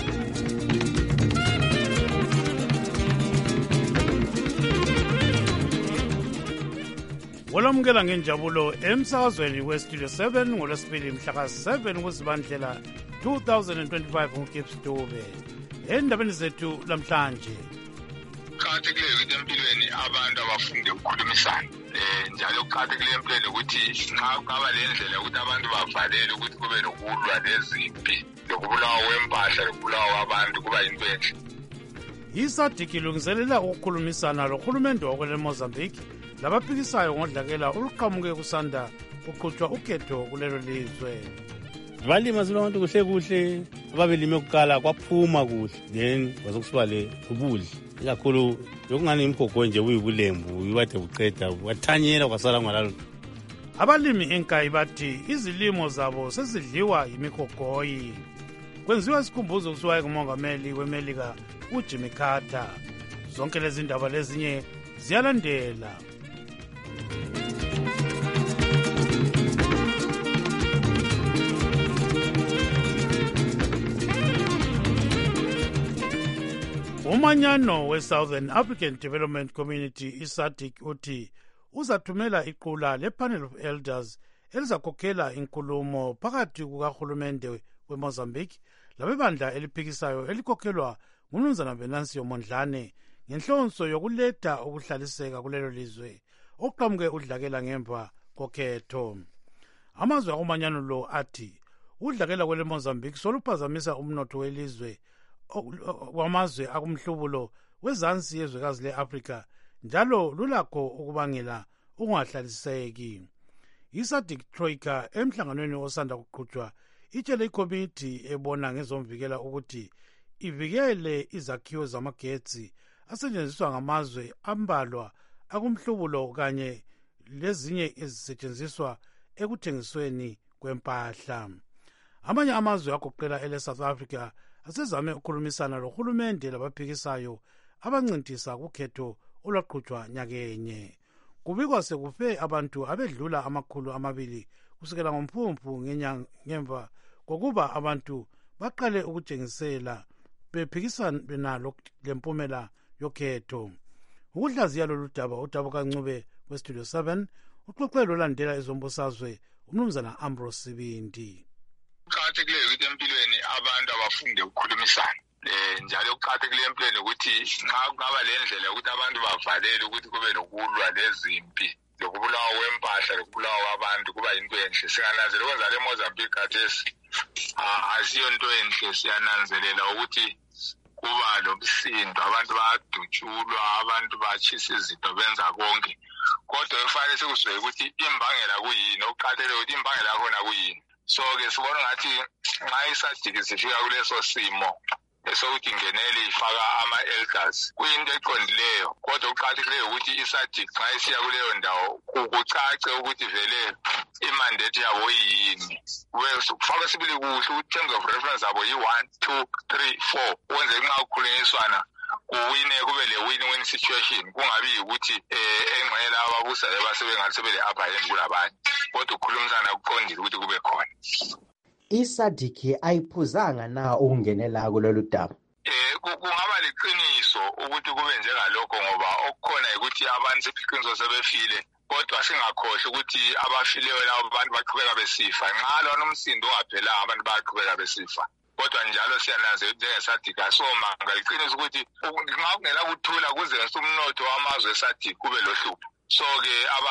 Speaker 3: Olamukela ngenjabulo emsakazweni we Studio seven ngolwesibili mhla ka seven kuZibandlela two thousand twenty-five nguGibbs Dube. Endabeni zethu lamhlanje.
Speaker 24: Kuqakathekile ukuthi empilweni abantu abafunde ukukhulumisana. Eh njalo kuqakathekile empilweni ukuthi nxa kungaba lendlela ukuthi abantu bavalele ukuthi kube nokulwa lezimpi, lokubulawa kwempahla, lokubulawa kwabantu kuba yinto enhle.
Speaker 3: I-SADC ilungiselela ukukhulumisana lohulumende wakwele Mozambique labaphikisayo ngodlakela oluqhamuke kusanda kuqhutshwa ukhetho kulelo lizwe.
Speaker 25: Balima abantu kuhle kuhle ababelime kuqala kwaphuma kuhle then kwazokusiba le ubudli ikakhulu yokungani imgogo nje uyibulembu uyibade buqeda wathanyela kwasala ngalalo.
Speaker 3: Abalimi enkayi bathi izilimo zabo sezidliwa yimigogoyi. Kwenziwa isikhumbuzo kusiwaye kumongameli weMelika uJimmy Carter. Zonke lezi ndaba lezinye ziyalandela. Umanyano we-Southern African Development Community i-SADC uthi uzathumela iqula le-Panel of Elders elizakhokhela inkulumo phakathi kukahulumende weMozambique labebandla eliphikisayo elikhokhelwa nguMnumzana Venancio Mondlane ngenhlonso yokuletha ukuhlaliseka kulelo lizwe oqhamuke udlakela ngemva kokhetho. Amazwe akumanyano lo athi udlakela kwele Mozambique soluphazamisa umnotho welizwe kwamazwe akumhlubulo wezansi yezwekazi le-Afrika njalo lulakho ukubangela ukungahlaliseki. I-SADC Troika emhlanganweni osanda kuqhutshwa itshele ikomiti ebona ngezomvikela ukuthi ivikele izakhiwo zamagetsi asetshenziswa ngamazwe ambalwa akumhlubulo kanye lezinye ezisetshenziswa ekuthengisweni kwempahla. Amanye amazwe agoqela ele South Africa asezame ukukhulumisana lohulumende labaphikisayo abancintisa kukhetho olwaqhutshwa nyakenye. Kubikwa sekufe abantu abedlula amakhulu amabili kusukela ngoMfumfu ngemva kokuba abantu baqale ukutshengisela bephikisana benalo lempumela yokhetho. Ukuhlaziya lolu daba uDabo Kancube weStudio seven uxoxelo landela ezombusazwe uMnumzana Ambrose Sibindi.
Speaker 24: Kuqakathekile ukuthi empilweni abantu abafunde ukukhulumisana. Eh njalo kuqakathekile empilweni ukuthi nxa kungaba lendlela ukuthi abantu bavalele ukuthi kube nokulwa lezimpi, lokubulawa kwempahla, lokubulawa kwabantu kuba yinto enhle. Singananzelela ukwenza le Mozambique khathesi asiyo into enhle, siyananzelela ukuthi kuba lomsindo, abantu bayadutshulwa, abantu batshisa izinto benza konke. Kodwa kufanele sikuzwe ukuthi imbangela kuyini, okuqakathekile ukuthi imbangela yakhona kuyini. So ke sibona ngathi nxa i-SADC sifika kuleso simo esokuthi ingenele ifaka ama-elders kuyinto eqondileyo, kodwa kuqakathekileyo ukuthi i-SADC nxa isiya kuleyo ndawo kucace ukuthi vele imandate yabo yini. Kufaka sibili kuhle ukuthi terms of reference yabo yi-one two three four wenze nxa kukhulunyiswana kuwine kube le-win-win situation, kungabi yikuthi engxenye ababusa lebasebengathi sebele-upper hand kulabanye, kodwa ukukhulumisana kuqondile ukuthi kube khona.
Speaker 10: I-SADC ayiphuzanga na ukungenela kulolu daba?
Speaker 24: Eh kungaba liqiniso ukuthi kube njengalokho ngoba okukhona ukuthi abantu seqiniso sebefile, kodwa singakhohle ukuthi abafileyo labo abantu baqhubeka besifa. Nxa lona umsindo ungaphelanga abantu bayaqhubeka besifa. kodwa njalo siyananzela ukuthi njengesadiki asomanga liqiniso ukuthi nxa kungela kuthula kuzenza umnotho wamazwe esadiki kube lohlupho. So-ke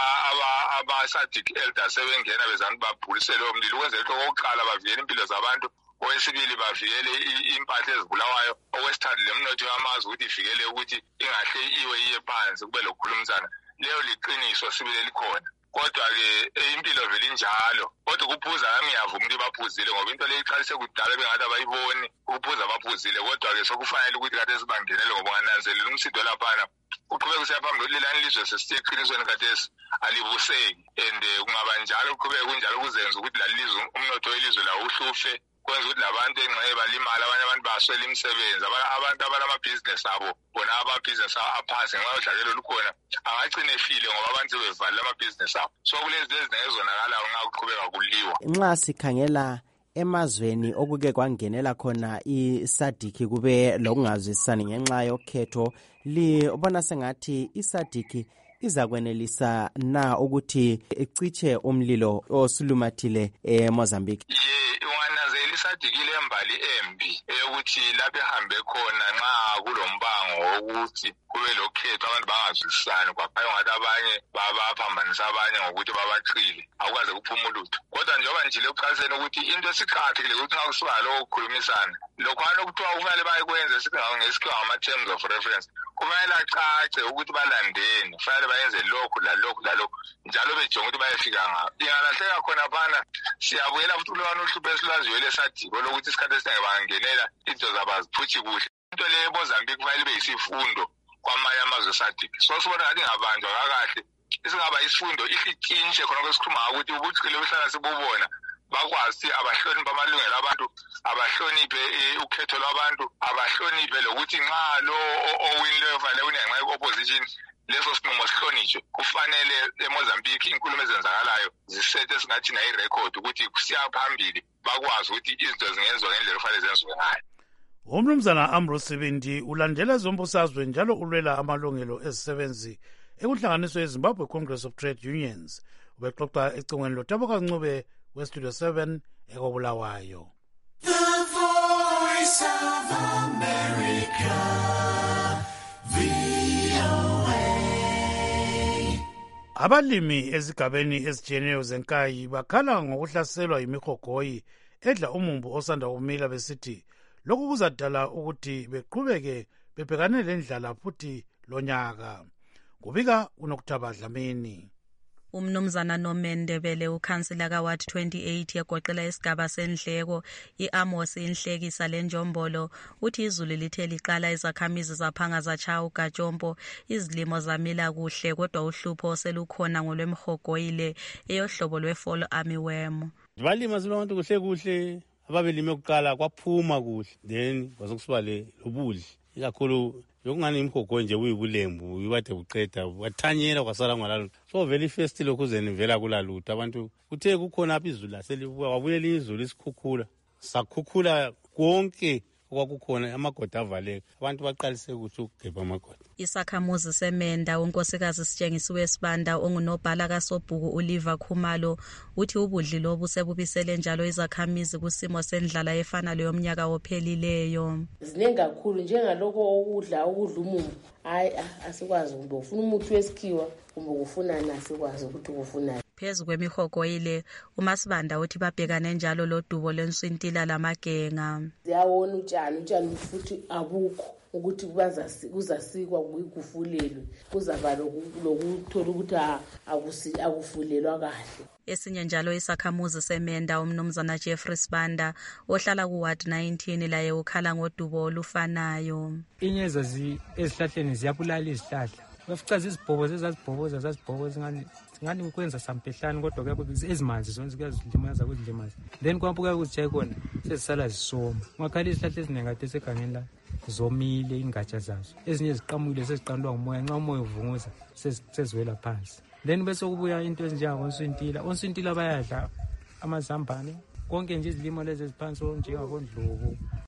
Speaker 24: aba-sadiki elders sebengena bezani babhulisele umlilo ukwenzela ukuthi okokuqala bavikele impilo zabantu, okwesibili bavikele impahla ezibulawayo, okwesithathu lemnotho yamazwe ukuthi ivikele ukuthi ingahle iwe iye phansi kube lokukhulumisana. Leyo liqiniso sibile likhona. Kodwa-ke impilo vele injalo, kodwa ukuphuza kami ngiyavuma ukuthi baphuzile ngoba into leyo iqalise kudala bengathi abayiboni ukuphuza baphuzile. Kodwa-ke sokufanele ukuthi kade sibangenele ngoba ungananzelela umsindo laphana uqhubeka usiya phambili lelani lizwe sesiye eqinisweni khathesi alibuseki, and kungaba njalo uqhubeke kunjalo kuzenza ukuthi lali lizwe umnotho welizwe lawo uhlufe, kwenza ukuthi labantu engxenye balimala, abanye abantu baswela imisebenzi, abantu abalamabhizinesi abo bona amabhizinesi aphansi ngenxa yodlakelo lukhona angagcina efile ngoba abantu sebevalile amabhizinesi abo. So kulezi lezi nezonakalayo nxa kuqhubeka kuliwa.
Speaker 5: Nxa sikhangela emazweni okuke kwangenela khona isadiki kube lokungazwisisani ngenxa yokhetho, libona sengathi isadiki izakwenelisa na ukuthi iciche umlilo osulumathile eMozambique?
Speaker 24: Ungananzela isadiki lembali embi eyokuthi lapho ehambe khona nxa kulombango wokuthi kube lokhetho abantu bangazwisisani, kwaphayo ngathi abanye babaphambanisa abanye ngokuthi babaqile akwaze kuphuma ulutho. Kodwa njengoba njile ekuqaliseni ukuthi into esiqakathekile ukuthi nxa kusuka lokho kukhulumisana lokhwana okuthiwa kufanele bayikwenze sithi ngesikhiwa ngama-terms of reference, kufanele acace ukuthi balandeni, kufanele bayenze lokhu lalokhu lalokhu njalo bejonga ukuthi bayefika ngapho. Ingalahleka khona phana siyabuyela futhi kulwana uhlupho esilwaziyo lesadiko lokuthi isikhathi esiningi bangenela into zabaziphuthi kuhle. Into leyo eMozambique kufanele ibe yisifundo kwamanye amazwe esadiki. So sibona ngathi ingabanjwa kakahle, isingaba isifundo ihlikintshe khona kwesikhuluma ukuthi ubuchile behlala sibubona bakwazi abahloniphe amalungelo abantu, abahloniphe ukhetho lwabantu, abahloniphe lokuthi nxa lo owinileyo fanele unenxa ye-opposition leso sinqumo sihlonitshwe. Kufanele eMozambique inkulumo ezenzakalayo zisethe singathi na irecord ukuthi kusiya phambili bakwazi ukuthi izinto zingenziwa ngendlela kufanele zenziwe ngayo.
Speaker 3: Umnumzana Ambrose Sibindi ulandela ezombusazwe njalo ulwela amalungelo ezisebenzi ekuhlanganiswe eZimbabwe Congress of Trade Unions. Ubexoxa ecingweni loTaboka Ncube weStudio seven ekobulawayo.
Speaker 7: The Voice of America, V O A.
Speaker 3: Abalimi ezigabeni ezijiyeneyo zenkayi bakhala ngokuhlaselwa yimihogoyi edla umumbu osanda kumila besithi lokhu kuzadala ukuthi beqhubeke bebhekane lendlala futhi lonyaka. Kubika uNokuthaba Dlamini.
Speaker 6: Umnumzana Nomendebele ukhansila kaWard twenty-eight yegoqela isigaba sendleko iAmos inhlekisa lenjombolo uthi izulu lithe liqala izakhamizi zaphanga zachaya ugatshompo, izilimo zamila kuhle kodwa uhlupho oselukhona ngolwemhogoyile eyohlobo lwe-fall armyworm.
Speaker 25: Balima abantu kuhle kuhle ababelime kuqala kwaphuma kuhle then kwasokusiba le lobudli ikakhulu yokungani imhogoyi nje uyibulembu ibade buqeda wathanyela kwasala ngalalo. So vele first lokhuzeni vela kulalutho abantu kuthe kukhona apha izulu laselibuya wabulela izulu isikhukhula sakhukhula konke okwakukhona amagoda avaleka abantu baqalise ukuthi ukugebha amagoda.
Speaker 6: Isakhamuzi semenda unkosikazi Sitshengisiwe Sibanda ongunobhala kaSobhuku uLiva Khumalo uthi ubudli lobu sebubisele njalo izakhamizi kusimo sendlala efana leyomnyaka ophelileyo.
Speaker 8: Ziningi kakhulu njengaloko okudla ukudla umumbu, hayi asikwazi kumbe ufuna umuthi wesikhiwa kumbe ufuna nasikwazi ukuthi ufuna.
Speaker 6: Phezu kwemihogoyile uMasibanda uthi babhekane njalo lodubo lenswintila lamagenga.
Speaker 8: Siyawona utshani utshani futhi abukho ukuthi kuzasikwa kugufulelwe kuzaba lokuthola ukuthi akufulelwa kahle.
Speaker 6: Esinye njalo isakhamuzi semenda umnumzana Jeffrey Sibanda ohlala kuWard nineteen laye ukhala ngodubo olufanayo.
Speaker 9: Inyeza ezihlahleni ziyabulala izihlahla. Bafica izibhobo zezazibhoboza zazibhoboza ngani ngani ukwenza sampehlani kodwa kuyabe ezimanzi zonke kuyazilimaza kuzilimaza. Then kwampuka kuzijaye khona sezisala zisoma. Ngakhala izihlahla eziningi kade segangela zomile ingatsha zazo. Ezinye ziqamukile seziqandwa umoya nxa umoya uvunguza seziwela phansi. Then bese kubuya into ezinjengabonswintila. Onswintila bayadla amazambane konke nje izilimo lezi eziphansi njengabondlobo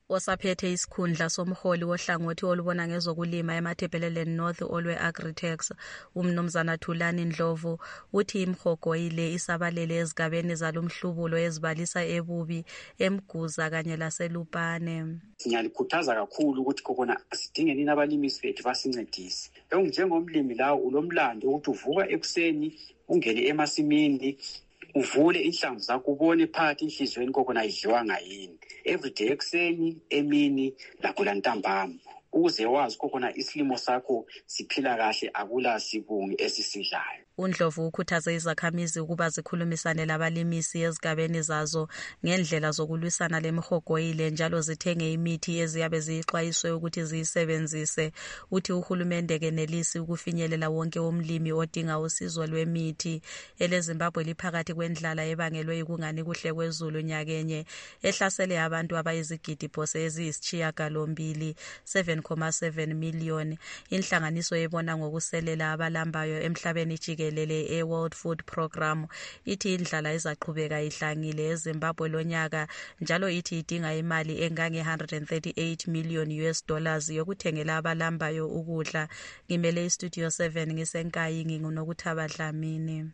Speaker 6: osaphethe isikhundla somholi wohlangothi olubona ngezokulima emathebheleleni north olwe-Agritex umnumzana Thulani Ndlovu uthi imhogo ile isabalele ezigabeni zalumhlubulo ezibalisa ebubi eMguza kanye laseLupane.
Speaker 11: Ngiyalikhuthaza kakhulu ukuthi kokona asidingenini abalimisi bethu basincedise. Njengomlimi lawo ulomlando ukuthi uvuka ekuseni ungene emasimini uvule inhlamvu zakho ubone phakathi inhlizweni kokona idliwa ngayini. Everyday ekuseni, emini lakho ntambama ukuze wazi kokona isilimo sakho siphila kahle akula sibungu esisidlayo.
Speaker 6: uNdlovu ukhuthaze izakhamizi ukuba zikhulumisane labalimisi ezigabeni zazo ngendlela zokulwisana lemihogo ile njalo zithenge imithi eziyabe zixwayiswe ukuthi ziyisebenzise. Uthi uhulumende kenelisi ukufinyelela wonke umlimi odinga usizo lwemithi. EleZimbabwe liphakathi kwendlala ebangelwe ukungani kuhle kwezulu nyakenye ehlasele abantu abayizigidi phose eziyisishiyagalombili seven point seven million. Inhlanganiso ebona ngokuselela abalambayo emhlabeni jikelele e-World Food Program ithi indlala izaqhubeka ihlangile eZimbabwe lonyaka njalo ithi idinga imali engange one hundred thirty-eight million U S dollars yokuthengela abalambayo ukudla. Ngimele iStudio seven ngisenkayi nginguNokuthaba Dlamini.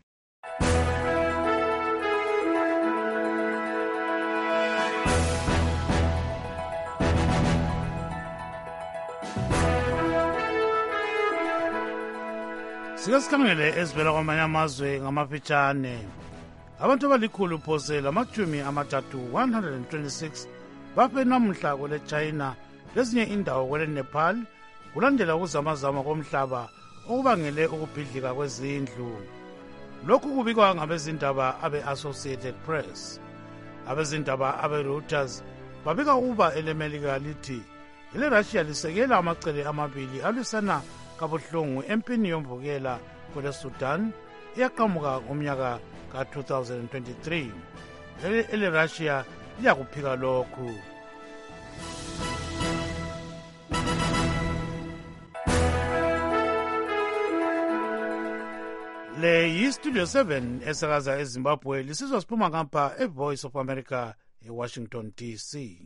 Speaker 3: Sike sikhangele ezivela kwamanye amazwe ngamafitshane. Abantu abalikhulu phose lamachumi amathathu one hundred twenty-six bafe namuhla kwele China lezinye indawo kwele Nepal kulandela ukuzamazama komhlaba okubangele ukubhidlika kwezindlu. Lokhu kubikwa ngabezindaba abe-Associated Press. Abezindaba abe-Reuters babika ukuba elemelika lithi ile Russia lisekela amacele amabili alwisana kabuhlungu empini yomvukela kwele Sudan iyaqhamuka ngomnyaka ka two thousand twenty-three. Ele Russia liyakuphika lokhu. Le yiStudio seven esakaza eZimbabwe lisizwa siphuma ngapha eVoice of America eWashington D C.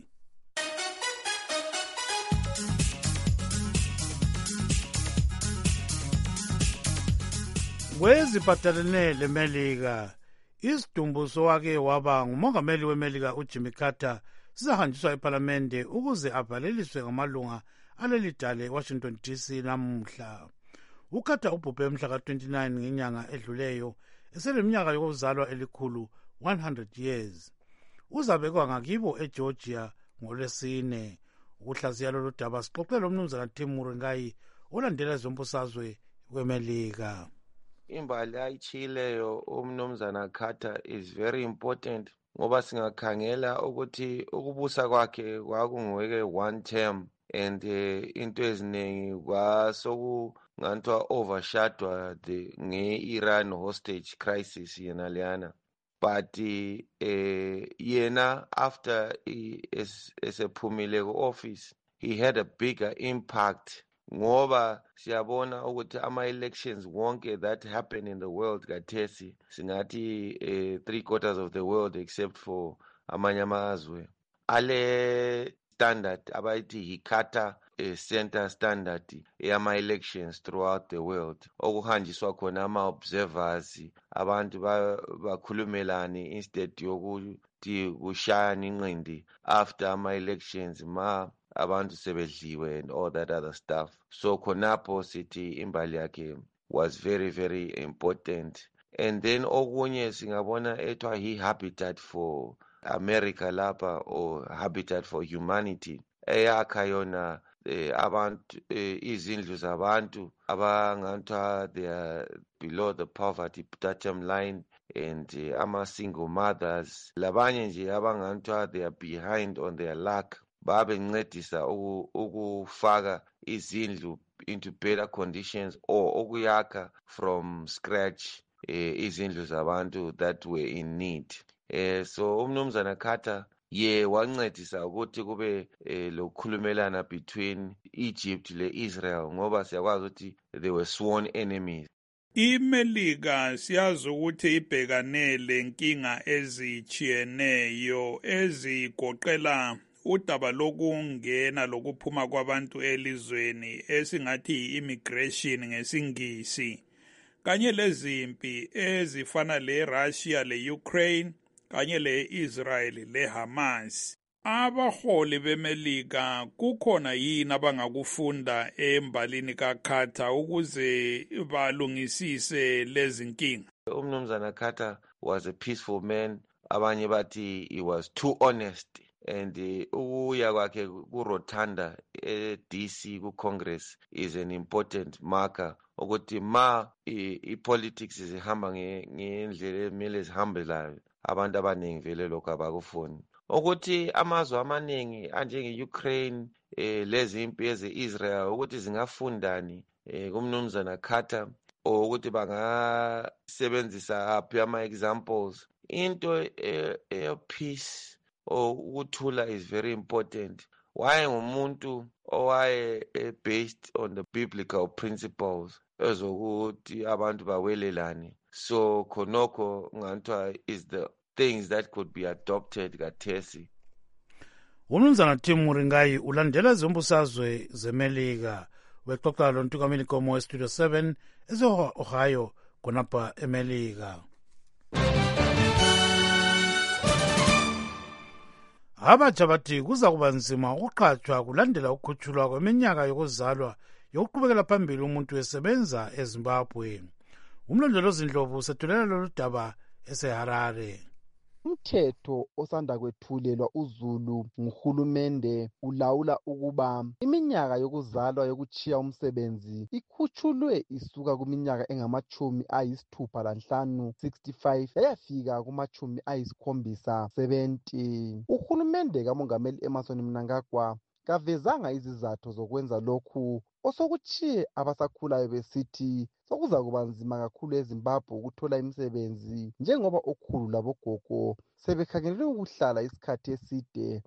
Speaker 3: Kweziphathelene leMelika, isidumbu sowake waba ngumongameli weMelika uJimmy Carter sizahanjiswa ePhalamende ukuze avaleliswe ngamalunga aleli dale eWashington D C namuhla. UCarter ubhubhe umhla ka twenty-nine ngenyanga edluleyo eseleminyaka yokuzalwa elikhulu one hundred years. Uzabekwa ngakibo eGeorgia ngolwesine. Ukuhlaziya lolu daba sixoxele umnumzana Timur Ngayi olandela ezombusazwe weMelika.
Speaker 12: Imbali ayichileyo umnumzana Carter is very important ngoba singakhangela ukuthi ukubusa kwakhe kwakungweke one term and uh, into eziningi kwasoku ngantwa overshadowed the nge-Iran hostage crisis yena leyana. But uh, yena after esephumile ku-office he had a bigger impact ngoba siyabona ukuthi ama-elections wonke that happen in the world kathesi singathi uh, three quarters of the world except for amanye amazwe ale standard abayithi Hikata uh, center standard yama-elections throughout the world okuhanjiswa khona ama-observers abantu bakhulumelane instead yokuthi kushayana inqindi after ama-elections ma abantu sebedliwe and all that other stuff. So khonapho sithi imbali yakhe was very very important. And then okunye singabona ethiwa he habitat for America lapha or habitat for humanity eyakha yona eh, abantu eh, izindlu zabantu abangantwa they are below the poverty bottom line and uh, ama single mothers labanye nje abangantwa they are behind on their luck babe ncedisa ukufaka izindlu into better conditions or ukuyakha from scratch eh, izindlu zabantu that were in need. Eh, so umnumzana Carter ye wancedisa ukuthi kube eh, lokukhulumelana between Egypt le Israel ngoba siyakwazi ukuthi they were sworn enemies.
Speaker 13: iMelika siyazi ukuthi ibhekane lenkinga ezichiyeneyo ezigoqela udaba lokungena lokuphuma kwabantu elizweni esingathi i-immigration ngesingisi kanye lezimpi ezifana le-Russia le-Ukraine kanye le-Israel le-Hamas. Abaholi bemelika kukhona yini abangakufunda embalini kaKarter ukuze balungisise lezi nkinga?
Speaker 12: Umnumzana Carter was a peaceful man. Abanye bathi he was too honest. And ukuya kwakhe kuRotanda e-D C ku-Congress is an important marker ukuthi ma i-politics zihamba ngendlela emele zihambe layo abantu abaningi vele lokho abakufuni. Ukuthi amazwe amaningi anjenge-Ukraine eh, lezimpi eze-Israel ukuthi zingafundani eh, kumnumzana Carter or ukuthi bangasebenzisa aphi ama-examples. Into e-peace or ukuthula is very important. Waye ngumuntu owaye based on the biblical principles ezokuthi abantu bawelelane. So khonokho nganthiwa is the things that could be adopted kathesi.
Speaker 3: Umnumzana Tim Muringai ulandela zombusazwe zemelika wexoxa lo Ntukameni Komo e-Studio seven eze-Ohio khonapha emelika. Abatsha bathi kuza kuba nzima ukuqatshwa kulandela ukukhutshulwa kweminyaka yokuzalwa yokuqhubekela phambili umuntu esebenza eZimbabwe. Umlondolozi Ndlovu usethulela lolu daba eseHarare.
Speaker 14: Umthetho osanda kwethulelwa uZulu nguhulumende ulawula ukuba iminyaka yokuzalwa yokuchiya umsebenzi ikhutshulwe isuka kuminyaka engamachumi ayisithupha lanhlanu sixty-five yayafika kumachumi ayisikhombisa seventy. Uhulumende kaMongameli Emmerson Mnangagwa kavezanga izizathu zokwenza lokhu osokuchiye abasakhulayo besithi sokuza kuba nzima kakhulu eZimbabwe ukuthola imisebenzi njengoba okhulu labogogo sebekhangelele ukuhlala isikhathi eside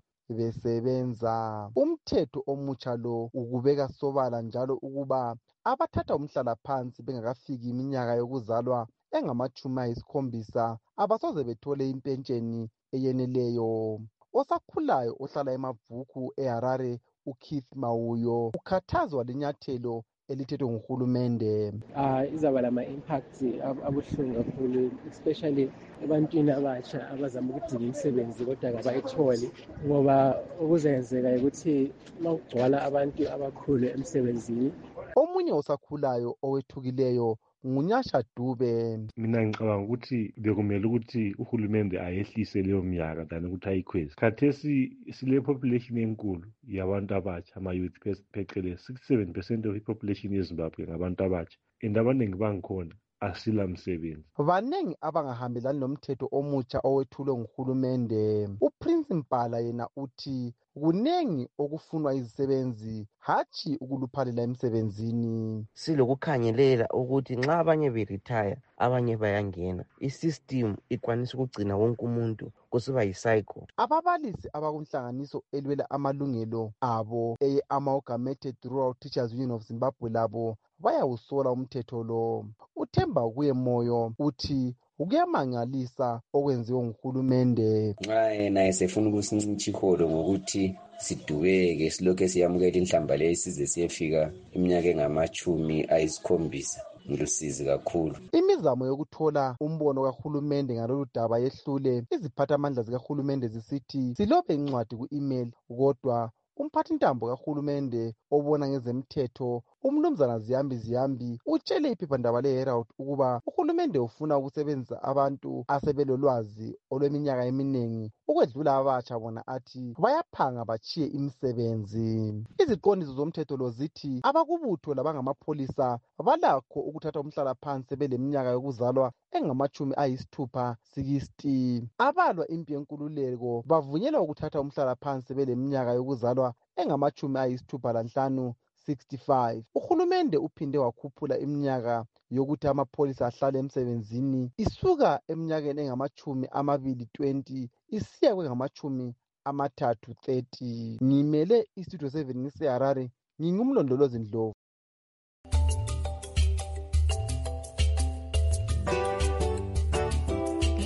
Speaker 14: besebenza. Umthetho omutsha lo ukubeka sobala njalo ukuba abathatha umhlala phansi bengakafiki iminyaka yokuzalwa engamachumi ayisikhombisa abasoze bethole impentsheni eyeneleyo. Osakhulayo ohlala eMavuku eHarare uKeith Mawuyo ukhathazwa linyathelo elithethwe nguhulumende.
Speaker 15: Ah izaba lama impacts abuhlungu kakhulu especially ebantwini abatsha abazama ukudinga imisebenzi kodwa kabayitholi ngoba okuzenzeka ukuthi makugcwala abantu abakhulu emsebenzini.
Speaker 14: Omunye osakhulayo owethukileyo nguNyasha Dube.
Speaker 16: Mina ngicabanga ukuthi bekumele ukuthi uhulumende ayehlise leyo minyaka than ukuthi ayikhweze. Khathesi sile population enkulu yabantu abatsha ama-youth phecelezi sixty-seven percent of i-population yeZimbabwe ngabantu abatsha and abaningi bangikhona asila msebenzi.
Speaker 14: Banengi abangahambelani nomthetho omutsha owethulwe nguhulumende. uPrince Mpala yena uthi kunengi okufunwa izisebenzi hatshi ukuluphalela emsebenzini.
Speaker 17: Silokukhangelela ukuthi nxa abanye beretire abanye bayangena isystem ikwanisa ukugcina wonke umuntu kusiba yicycle.
Speaker 14: Ababalisi abakunhlanganiso elwela amalungelo abo e-Amalgamated Rural Teachers Union of Zimbabwe labo bayawusola umthetho lo. uThemba kuye Moyo uthi ukuyamangalisa okwenziwe nguhulumende.
Speaker 18: Nxa yena esefuna ukusincitsha iholo ngokuthi sidubeke silokhu siyamukela inhlamba leyo size siyefika iminyaka engamachumi ayisikhombisa ngulusizi kakhulu.
Speaker 14: Imizamo yokuthola umbono kahulumende ngalolu daba yehlule. Iziphathamandla zikahulumende zisithi silobe incwadi ku-email kodwa umphathintambo kahulumende obona ngezemthetho umnumzana Ziyambi Ziyambi utshele iphephandaba le-Herald ukuba uhulumende ufuna ukusebenzisa abantu asebelolwazi olweminyaka eminingi ukwedlula abatsha bona athi bayaphanga bachiye imisebenzi. Iziqondiso zomthetho lo zithi abakubutho labangamapholisa balakho ukuthatha umhlala phansi beleminyaka yokuzalwa engamachumi ayisithupha sixty. Abalwa impi yenkululeko bavunyelwa ukuthatha umhlala phansi beleminyaka yokuzalwa engamachumi ayisithupha lanhlanu sixty-five. Uhulumende uphinde wakhuphula iminyaka yokuthi amapholisa ahlale emsebenzini isuka eminyakeni engamachumi amabili twenty isiya kwengamachumi amathathu thirty. Ngimele iStudio seven ngiseHarare ngingumlondolozi Ndlovu.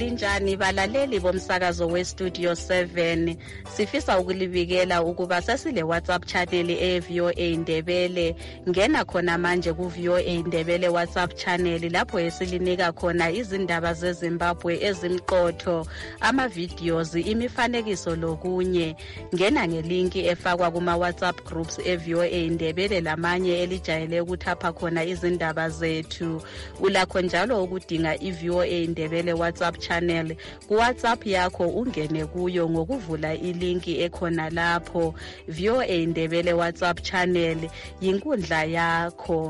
Speaker 6: linjani balaleli bomsakazo westudio seven? Sifisa ukulibikela ukuba sasile WhatsApp channel e-V O A Ndebele. Ngena khona manje ku-V O A Ndebele WhatsApp channel lapho esilinika khona izindaba zeZimbabwe ezimqotho, ama-videos, imifanekiso lokunye. Ngena ngelinki efakwa kuma-WhatsApp groups e-V O A Ndebele lamanye elijayele ukuthapha khona izindaba zethu. Ulakho njalo ukudinga i-V O A Ndebele WhatsApp channel ku WhatsApp yakho, ungene kuyo ngokuvula ilinki ekhona lapho. V O A Ndebele WhatsApp channel yinkundla yakho.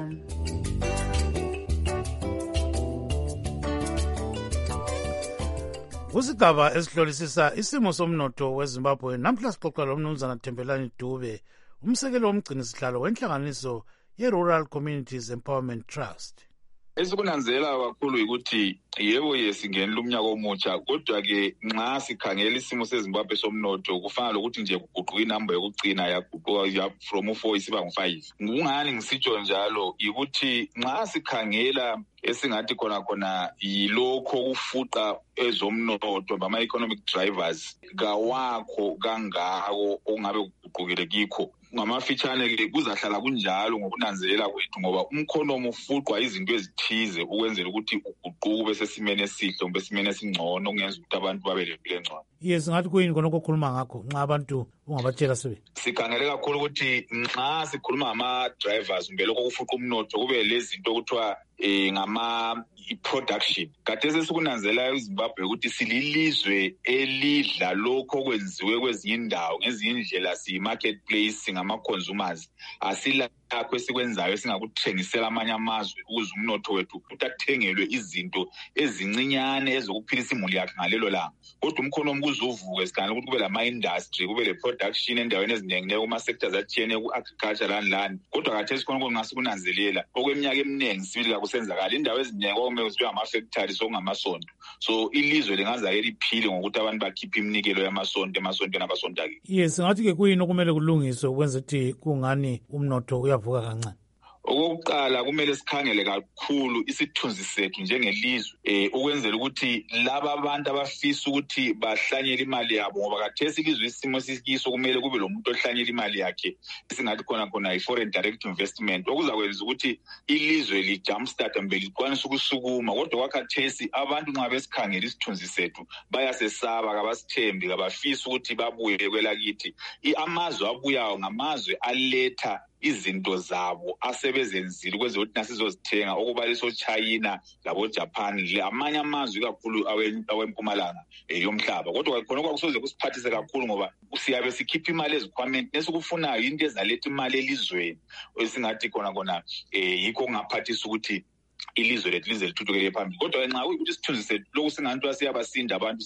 Speaker 3: Kusigaba esihlolisisa isimo somnotho weZimbabwe, namhla sixoxa lomnumzana Thembelani Dube, umsekeli womgcinisihlalo wenhlanganiso ye-Rural Communities Empowerment Trust.
Speaker 2: Esikunanzela kakhulu ukuthi yebo yesingenela umnyaka omutsha, kodwa ke nxa sikhangela isimo seZimbabwe somnotho kufana lokuthi nje kuguquka inamba yokugcina yaguquka from four isiba ngu-five. Ngungani ngisitsho njalo ukuthi nxa sikhangela esingathi khona khona yilokho kufuqa ezomnotho bama-economic drivers kawakho kangako ongabe kuguqukile kikho. Ngamafitshane-ke kuzahlala kunjalo ngokunanzelela kwethu, ngoba umkhonomo ufuqwa izinto ezithize ukwenzela ukuthi uguquke ube sesimeni esihle ube sesimeni esingcono kungenza ukuthi abantu babe lempilo engcono.
Speaker 3: Yes, singathi kuyini konke okhuluma ngakho nxa abantu ungabatshela sebe?
Speaker 2: Sikhangele kakhulu ukuthi nxa sikhuluma ngama-drivers kumbe lokho kufuqa umnotho kube lezinto okuthiwa eh ngama i-production. Kade sesikunanzela eZimbabwe ukuthi sililizwe elidla lokho kwenziwe kwezinye indawo ngezinye indlela, siyi-marketplace ngama-consumers. Asilakho esikwenzayo esingakuthengisela amanye amazwe ukuze umnotho wethu uthathengelwe izinto ezincinyane ezokuphilisa imuli yakhe ngalelo langa. Kodwa umkhonomo kuzuvuka esikhangela ukuthi kube lama-industry, kube le-production endaweni eziningi kuma-sectors athiyene ku-agriculture lani lani. Kodwa khathesi khona nxa sikunanzelela okweminyaka eminingi sibili kakusenzakala indawo eziningi okumele zibe ngama-factories okungamasonto. So ilizwe lingazake liphile ngokuthi abantu bakhiphe iminikelo yamasonto emasontweni abasonto-ke.
Speaker 3: Yes, ngathi-ke kuyini okumele kulungiswe ukwenza ukuthi kungani umnotho uyavuka kancane?
Speaker 2: Okokuqala kumele sikhangele kakhulu isithunzi sethu njengelizwe eh ukwenzela ukuthi laba abantu abafisa ukuthi bahlanyele imali yabo, ngoba khathesi ilizwe isimo sikiso kumele kube lo muntu ohlanyela imali yakhe singathi khona khona i-foreign direct investment okuzakwenza ukuthi ilizwe li-jumpstart mbe likwanisa ukusukuma. Kodwa kwakhathesi abantu nxa besikhangela isithunzi sethu bayasesaba, kabasithembi, kabafisa ukuthi babuye kwelakithi. Amazwe abuyayo ngamazwe aletha izinto zabo asebezenzile ukwenzela ukuthi nasizozithenga, okubaliso China labo Japan, le amanye amazwe kakhulu awempumalanga yomhlaba. Kodwa khona kwakusoze kusiphathise kakhulu ngoba siyabe sikhipha imali ezikhwameni nesikufunayo into ezaletha imali elizweni esingathi khona khona eh yikho kungaphathisa ukuthi ilizwe lethu lize lithuthukele phambili. Kodwa nxa kuyikuthi isithunzi sethu lokhu singanto asiyabasinda abantu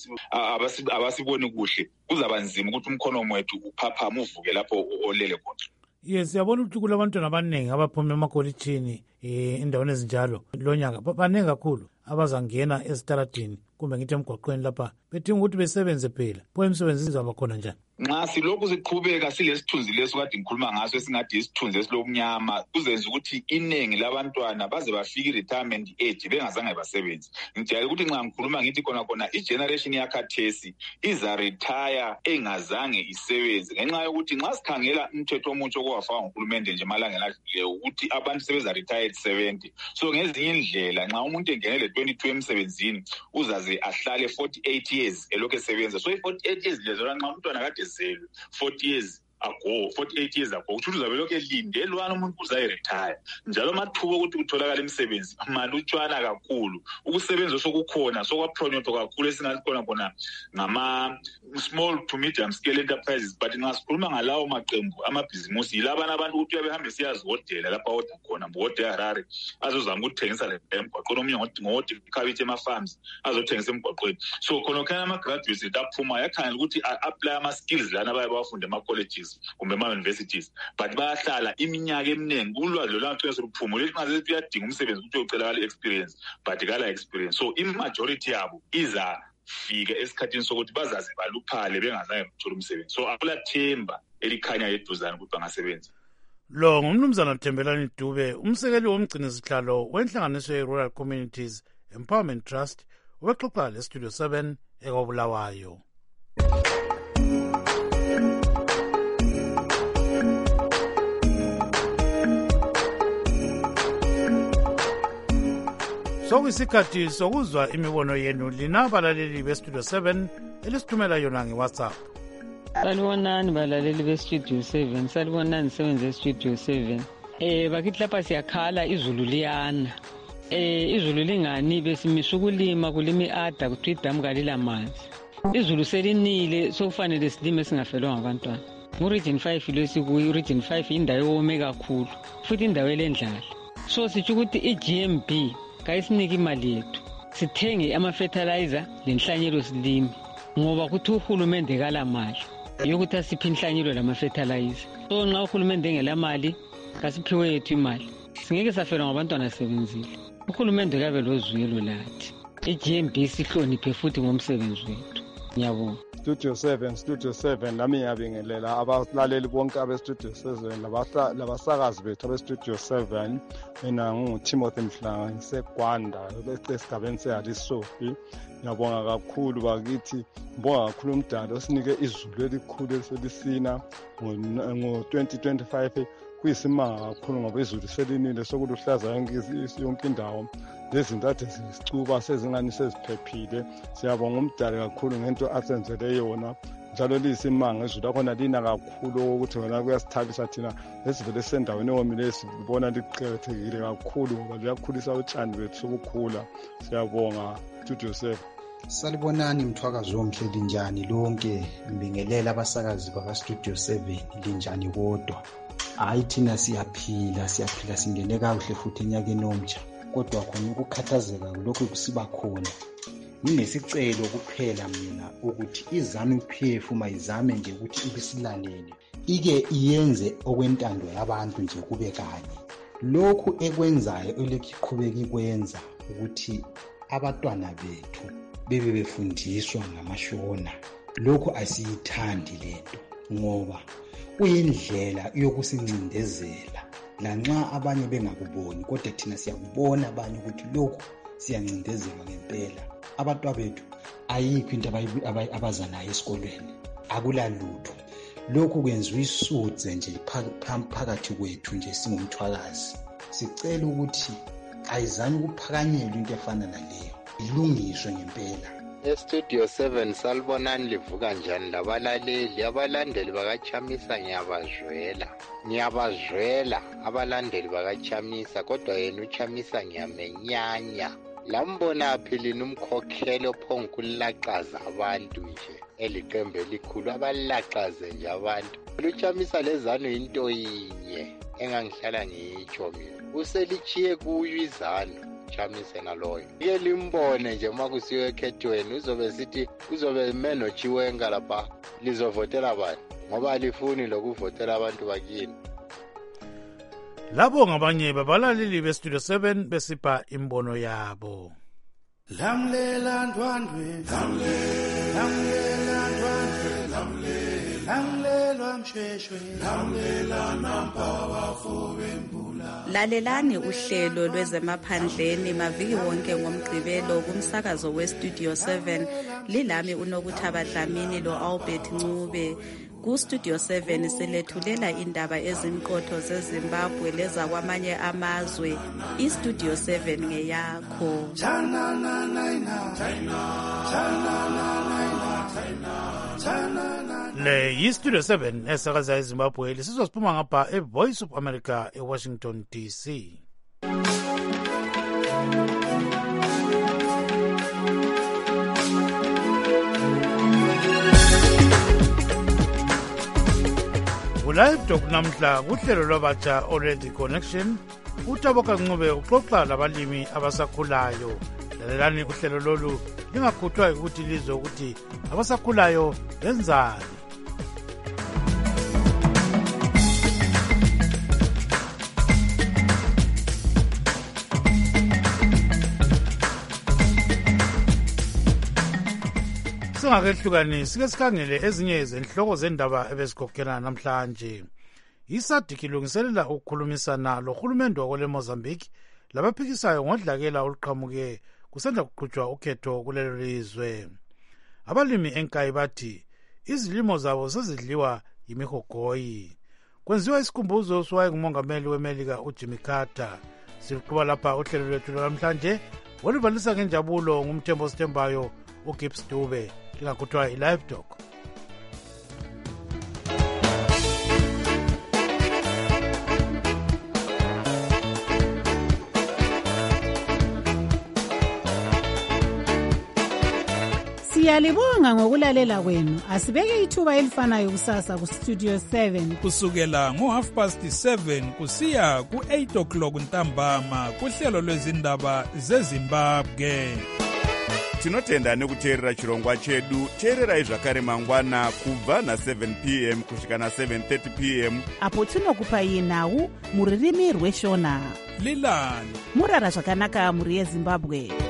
Speaker 2: abasiboni kuhle, kuzaba nzima ukuthi umkhonomo wethu uphaphama uvuke lapho olele khona.
Speaker 3: Yes, siyabona ukuthi kulabantwana abaningi abaphuma emakolitshini eh endaweni ezinjalo lonyaka baningi kakhulu abazangena esitaradini kumbe ngithi emgwaqweni lapha bedinga ukuthi besebenze phela. Pho imisebenzi izaba khona njani?
Speaker 2: Nxa silokhu siqhubeka silesithunzi leso kade ngikhuluma ngaso esingathi isithunzi esilomnyama, kuzenza ukuthi iningi labantwana baze bafika i-retirement age bengazange basebenzi. Ngijayele ukuthi nxa ngikhuluma ngithi khona khona i-generation yakhathesi iza retire engazange isebenze ngenxa yokuthi nxa sikhangela umthetho omutsha okowafakwa nguhulumende nje emalangeni adlulileyo ukuthi abantu sebeza retire at seventy. So ngezinye indlela nxa umuntu engenele twenty-two emsebenzini uzaze ahlale forty-eight years elokhu esebenza. So i-forty-eight years lezo nxa umntwana kade zelwe forty years ago, forty-eight years ago, ukuthi uzabe lokhu elinde elwana umuntu uzayiretire. Njalo amathuba ukuthi kutholakala imisebenzi malutshwana kakhulu. Ukusebenza sokukhona sokwapronyotho kakhulu esingathi khona khona ngama small to medium scale enterprises. But nxa sikhuluma ngalawo maqembu amabhizimusi yilabana abantu ukuthi uyabehambe siyazihotela lapha odwa khona mbohotela eHarare azozama ukuthengisa le emgwaqweni, omunye ngodinga ikhabithi ema-farms azothengisa emgwaqweni. So khona khona ama-graduates aphuma yakhangela ukuthi a-apply ama-skills lana abaye bawafunde ema-colleges kumbe ama-universities, but bayahlala iminyaka eminingi ulwazi lolwaqiniso luphumule ukuthi nxa uyadinga umsebenzi ukuthi uyocela kale experience but kala experience. So imajority yabo izafika esikhathini sokuthi bazaze baluphale bengazange bathola umsebenzi. So akulathemba elikhanya eduzane ukuthi bangasebenza.
Speaker 3: Lo ngumnumzana Thembelani Dube, umsekeli womgcinisihlalo wenhlanganiso ye-Rural Communities Empowerment Trust, ubexoxa lestudio seven ekobulawayo. Sokuyisikhathi sokuzwa imibono yenu lina balaleli bestudio seven elisithumela yona ngeWhatsApp.
Speaker 1: Salibonani balaleli bestudio seven, salibonani sebenze estudio seven. Eh bakithi lapha siyakhala izulu liyana. Eh izulu lingani besimisa ukulima kulima iada kuthi idamu kalila manzi. Izulu selinile sokufanele silime singafelwa ngabantwana. Mu region five lesikuyi region five indawo yome kakhulu futhi indawo elendlala. So sithi ukuthi i-G M B kayisinike imali yethu sithenge ama-fertilizer lenhlanyelo silimi ngoba kuthi uhulumende kala mali yokuthi asiphe inhlanyelo lama-fertilizer. So nxa uhulumende engela mali kasiphiwe yethu imali singeke safelwa ngabantwana sebenzile. Uhulumende kabe lozwelo lathi i-G M B sihloniphe futhi ngomsebenzi wethu. Ngiyabonga.
Speaker 19: Studio seven, Studio seven, nami ngiyabingelela abalaleli bonke abe-Studio seven, labasakazi bethu abe-Studio seven. Mina ngingu-Timothy Mhlanga, ngiseGwanda, esigabeni se-Halisofi. Ngiyabonga kakhulu bakithi, ngibonga kakhulu umdali osinike izulu elikhulu eliselisina ngo-twenty twenty-five. Kuyisimanga kakhulu ngoba izulu selinile sokuluhlaza yonke indawo. Lezinto ade zisicuba sezingani seziphephile. Siyabonga umdali kakhulu ngento asenzele yona. Njalo liyisimanga izulu lakhona lina kakhulu ukuthi wena kuyasithabisa thina lesivele sendaweni ewomile sibona liqhakathekile kakhulu ngoba liyakhulisa utshani bethu sokukhula. Siyabonga Studio seven.
Speaker 20: Salibonani mthwakazi womhle linjani lonke, ngibingelela abasakazi baka-Studio seven linjani kodwa. Hayi thina siyaphila siyaphila singene kahle futhi enyakeni omtsha, kodwa khona ukukhathazeka lokho kusiba khona. Nginesicelo kuphela mina ukuthi iZANU P F mayizame nje ukuthi ibisilalele ike iyenze okwentando yabantu nje kube kanye. Lokhu ekwenzayo elekiqhubeka ikwenza ukuthi abatwana bethu bebe befundiswa ngamashona. Lokhu asiyithandi lento ngoba kuyindlela yokusincindezela lanxa abanye bengakuboni, kodwa thina siyakubona abanye ukuthi lokhu siyancindezelwa ngempela. Abantwana bethu ayikho into abaza nayo esikolweni, akulalutho. Lokhu kwenziwa isudze nje phakathi kwethu nje singumthwakazi. Sicela ukuthi ayizange ukuphakanyelwa into efana naleyo, ilungiswe ngempela.
Speaker 21: eStudio seven salibonani livuka njani labalaleli abalandeli bakachamisa. Ngiyabazwela ngiyabazwela abalandeli bakachamisa, kodwa yena uchamisa ngiyamenyanya. Lambona philini umkhokheli ophonkulaqaza abantu nje eliqembu elikhulu abalaqaze nje abantu. Luchamisa lezanu into yinye engangihlala ngiyitsho mina, uselichiye kuyo iZANU chamise naloyo. Ike limbone nje makusiwe ekhethweni uzobe sithi uzobe meno Chiwenga lapha lizovotela abantu ngoba alifuni lokuvotela abantu bakini.
Speaker 3: Labo ngabanye babalaleli beStudio seven besipha imbono yabo.
Speaker 7: Lamlela ndwandwe, lamlela ndwandwe, lamlela msheshwe, lamlela nampa bafo bembula.
Speaker 6: Lalelani uhlelo lwezemaphandleni maviki wonke ngomgqibelo kumsakazo weStudio seven. Lilami uNokuthaba Dlamini lo Albert Ncube. Ku-Studio seven silethulela indaba ezimqotho zeZimbabwe leza kwamanye amazwe. I-Studio seven ngeyakho.
Speaker 3: Le yi-Studio seven esakaza eZimbabwe lisizosiphuma ngapha eVoice of America eWashington D C. Live Talk namhla kuhlelo lwabatsha Already Connection. Utaboka Ncube uxoxa labalimi abasakhulayo. Lalelani kuhlelo lolu lingakhuthwa ukuthi lizwe ukuthi abasakhulayo benzani. Singakehlukanisi sike sikhangele ezinye izenhloko zendaba ebezikhokhela namhlanje. I-SADC ilungiselela ukukhulumisana lohulumende wakole Mozambique labaphikisayo ngodlakela oluqhamuke kusanda kuqhutshwa ukhetho kulelo lizwe. Abalimi enkayi bathi izilimo zabo sezidliwa yimihogoyi. Kwenziwa isikhumbuzo siwaye ngumongameli weMelika uJimmy Carter. Siqhuba lapha uhlelo lwethu namhlanje oluvalisa ngenjabulo ngumthembo sithembayo uGibbs Dube lingakuthiwa iLive Talk.
Speaker 4: Siyalibonga ngokulalela kwenu. Asibeke ithuba elifanayo kusasa ku Studio seven
Speaker 13: kusukela ngo half past seven kusiya ku eight o'clock ntambama kuhlelo lwezindaba zeZimbabwe.
Speaker 5: Tinotenda nekuteerera chirongwa chedu. Teererai zvakare mangwana kubva na seven p m kusvika na seven thirty p m
Speaker 4: apo tinokupai nhau muririmi rweshona.
Speaker 13: Lilani
Speaker 4: murara zvakanaka muri yeZimbabwe.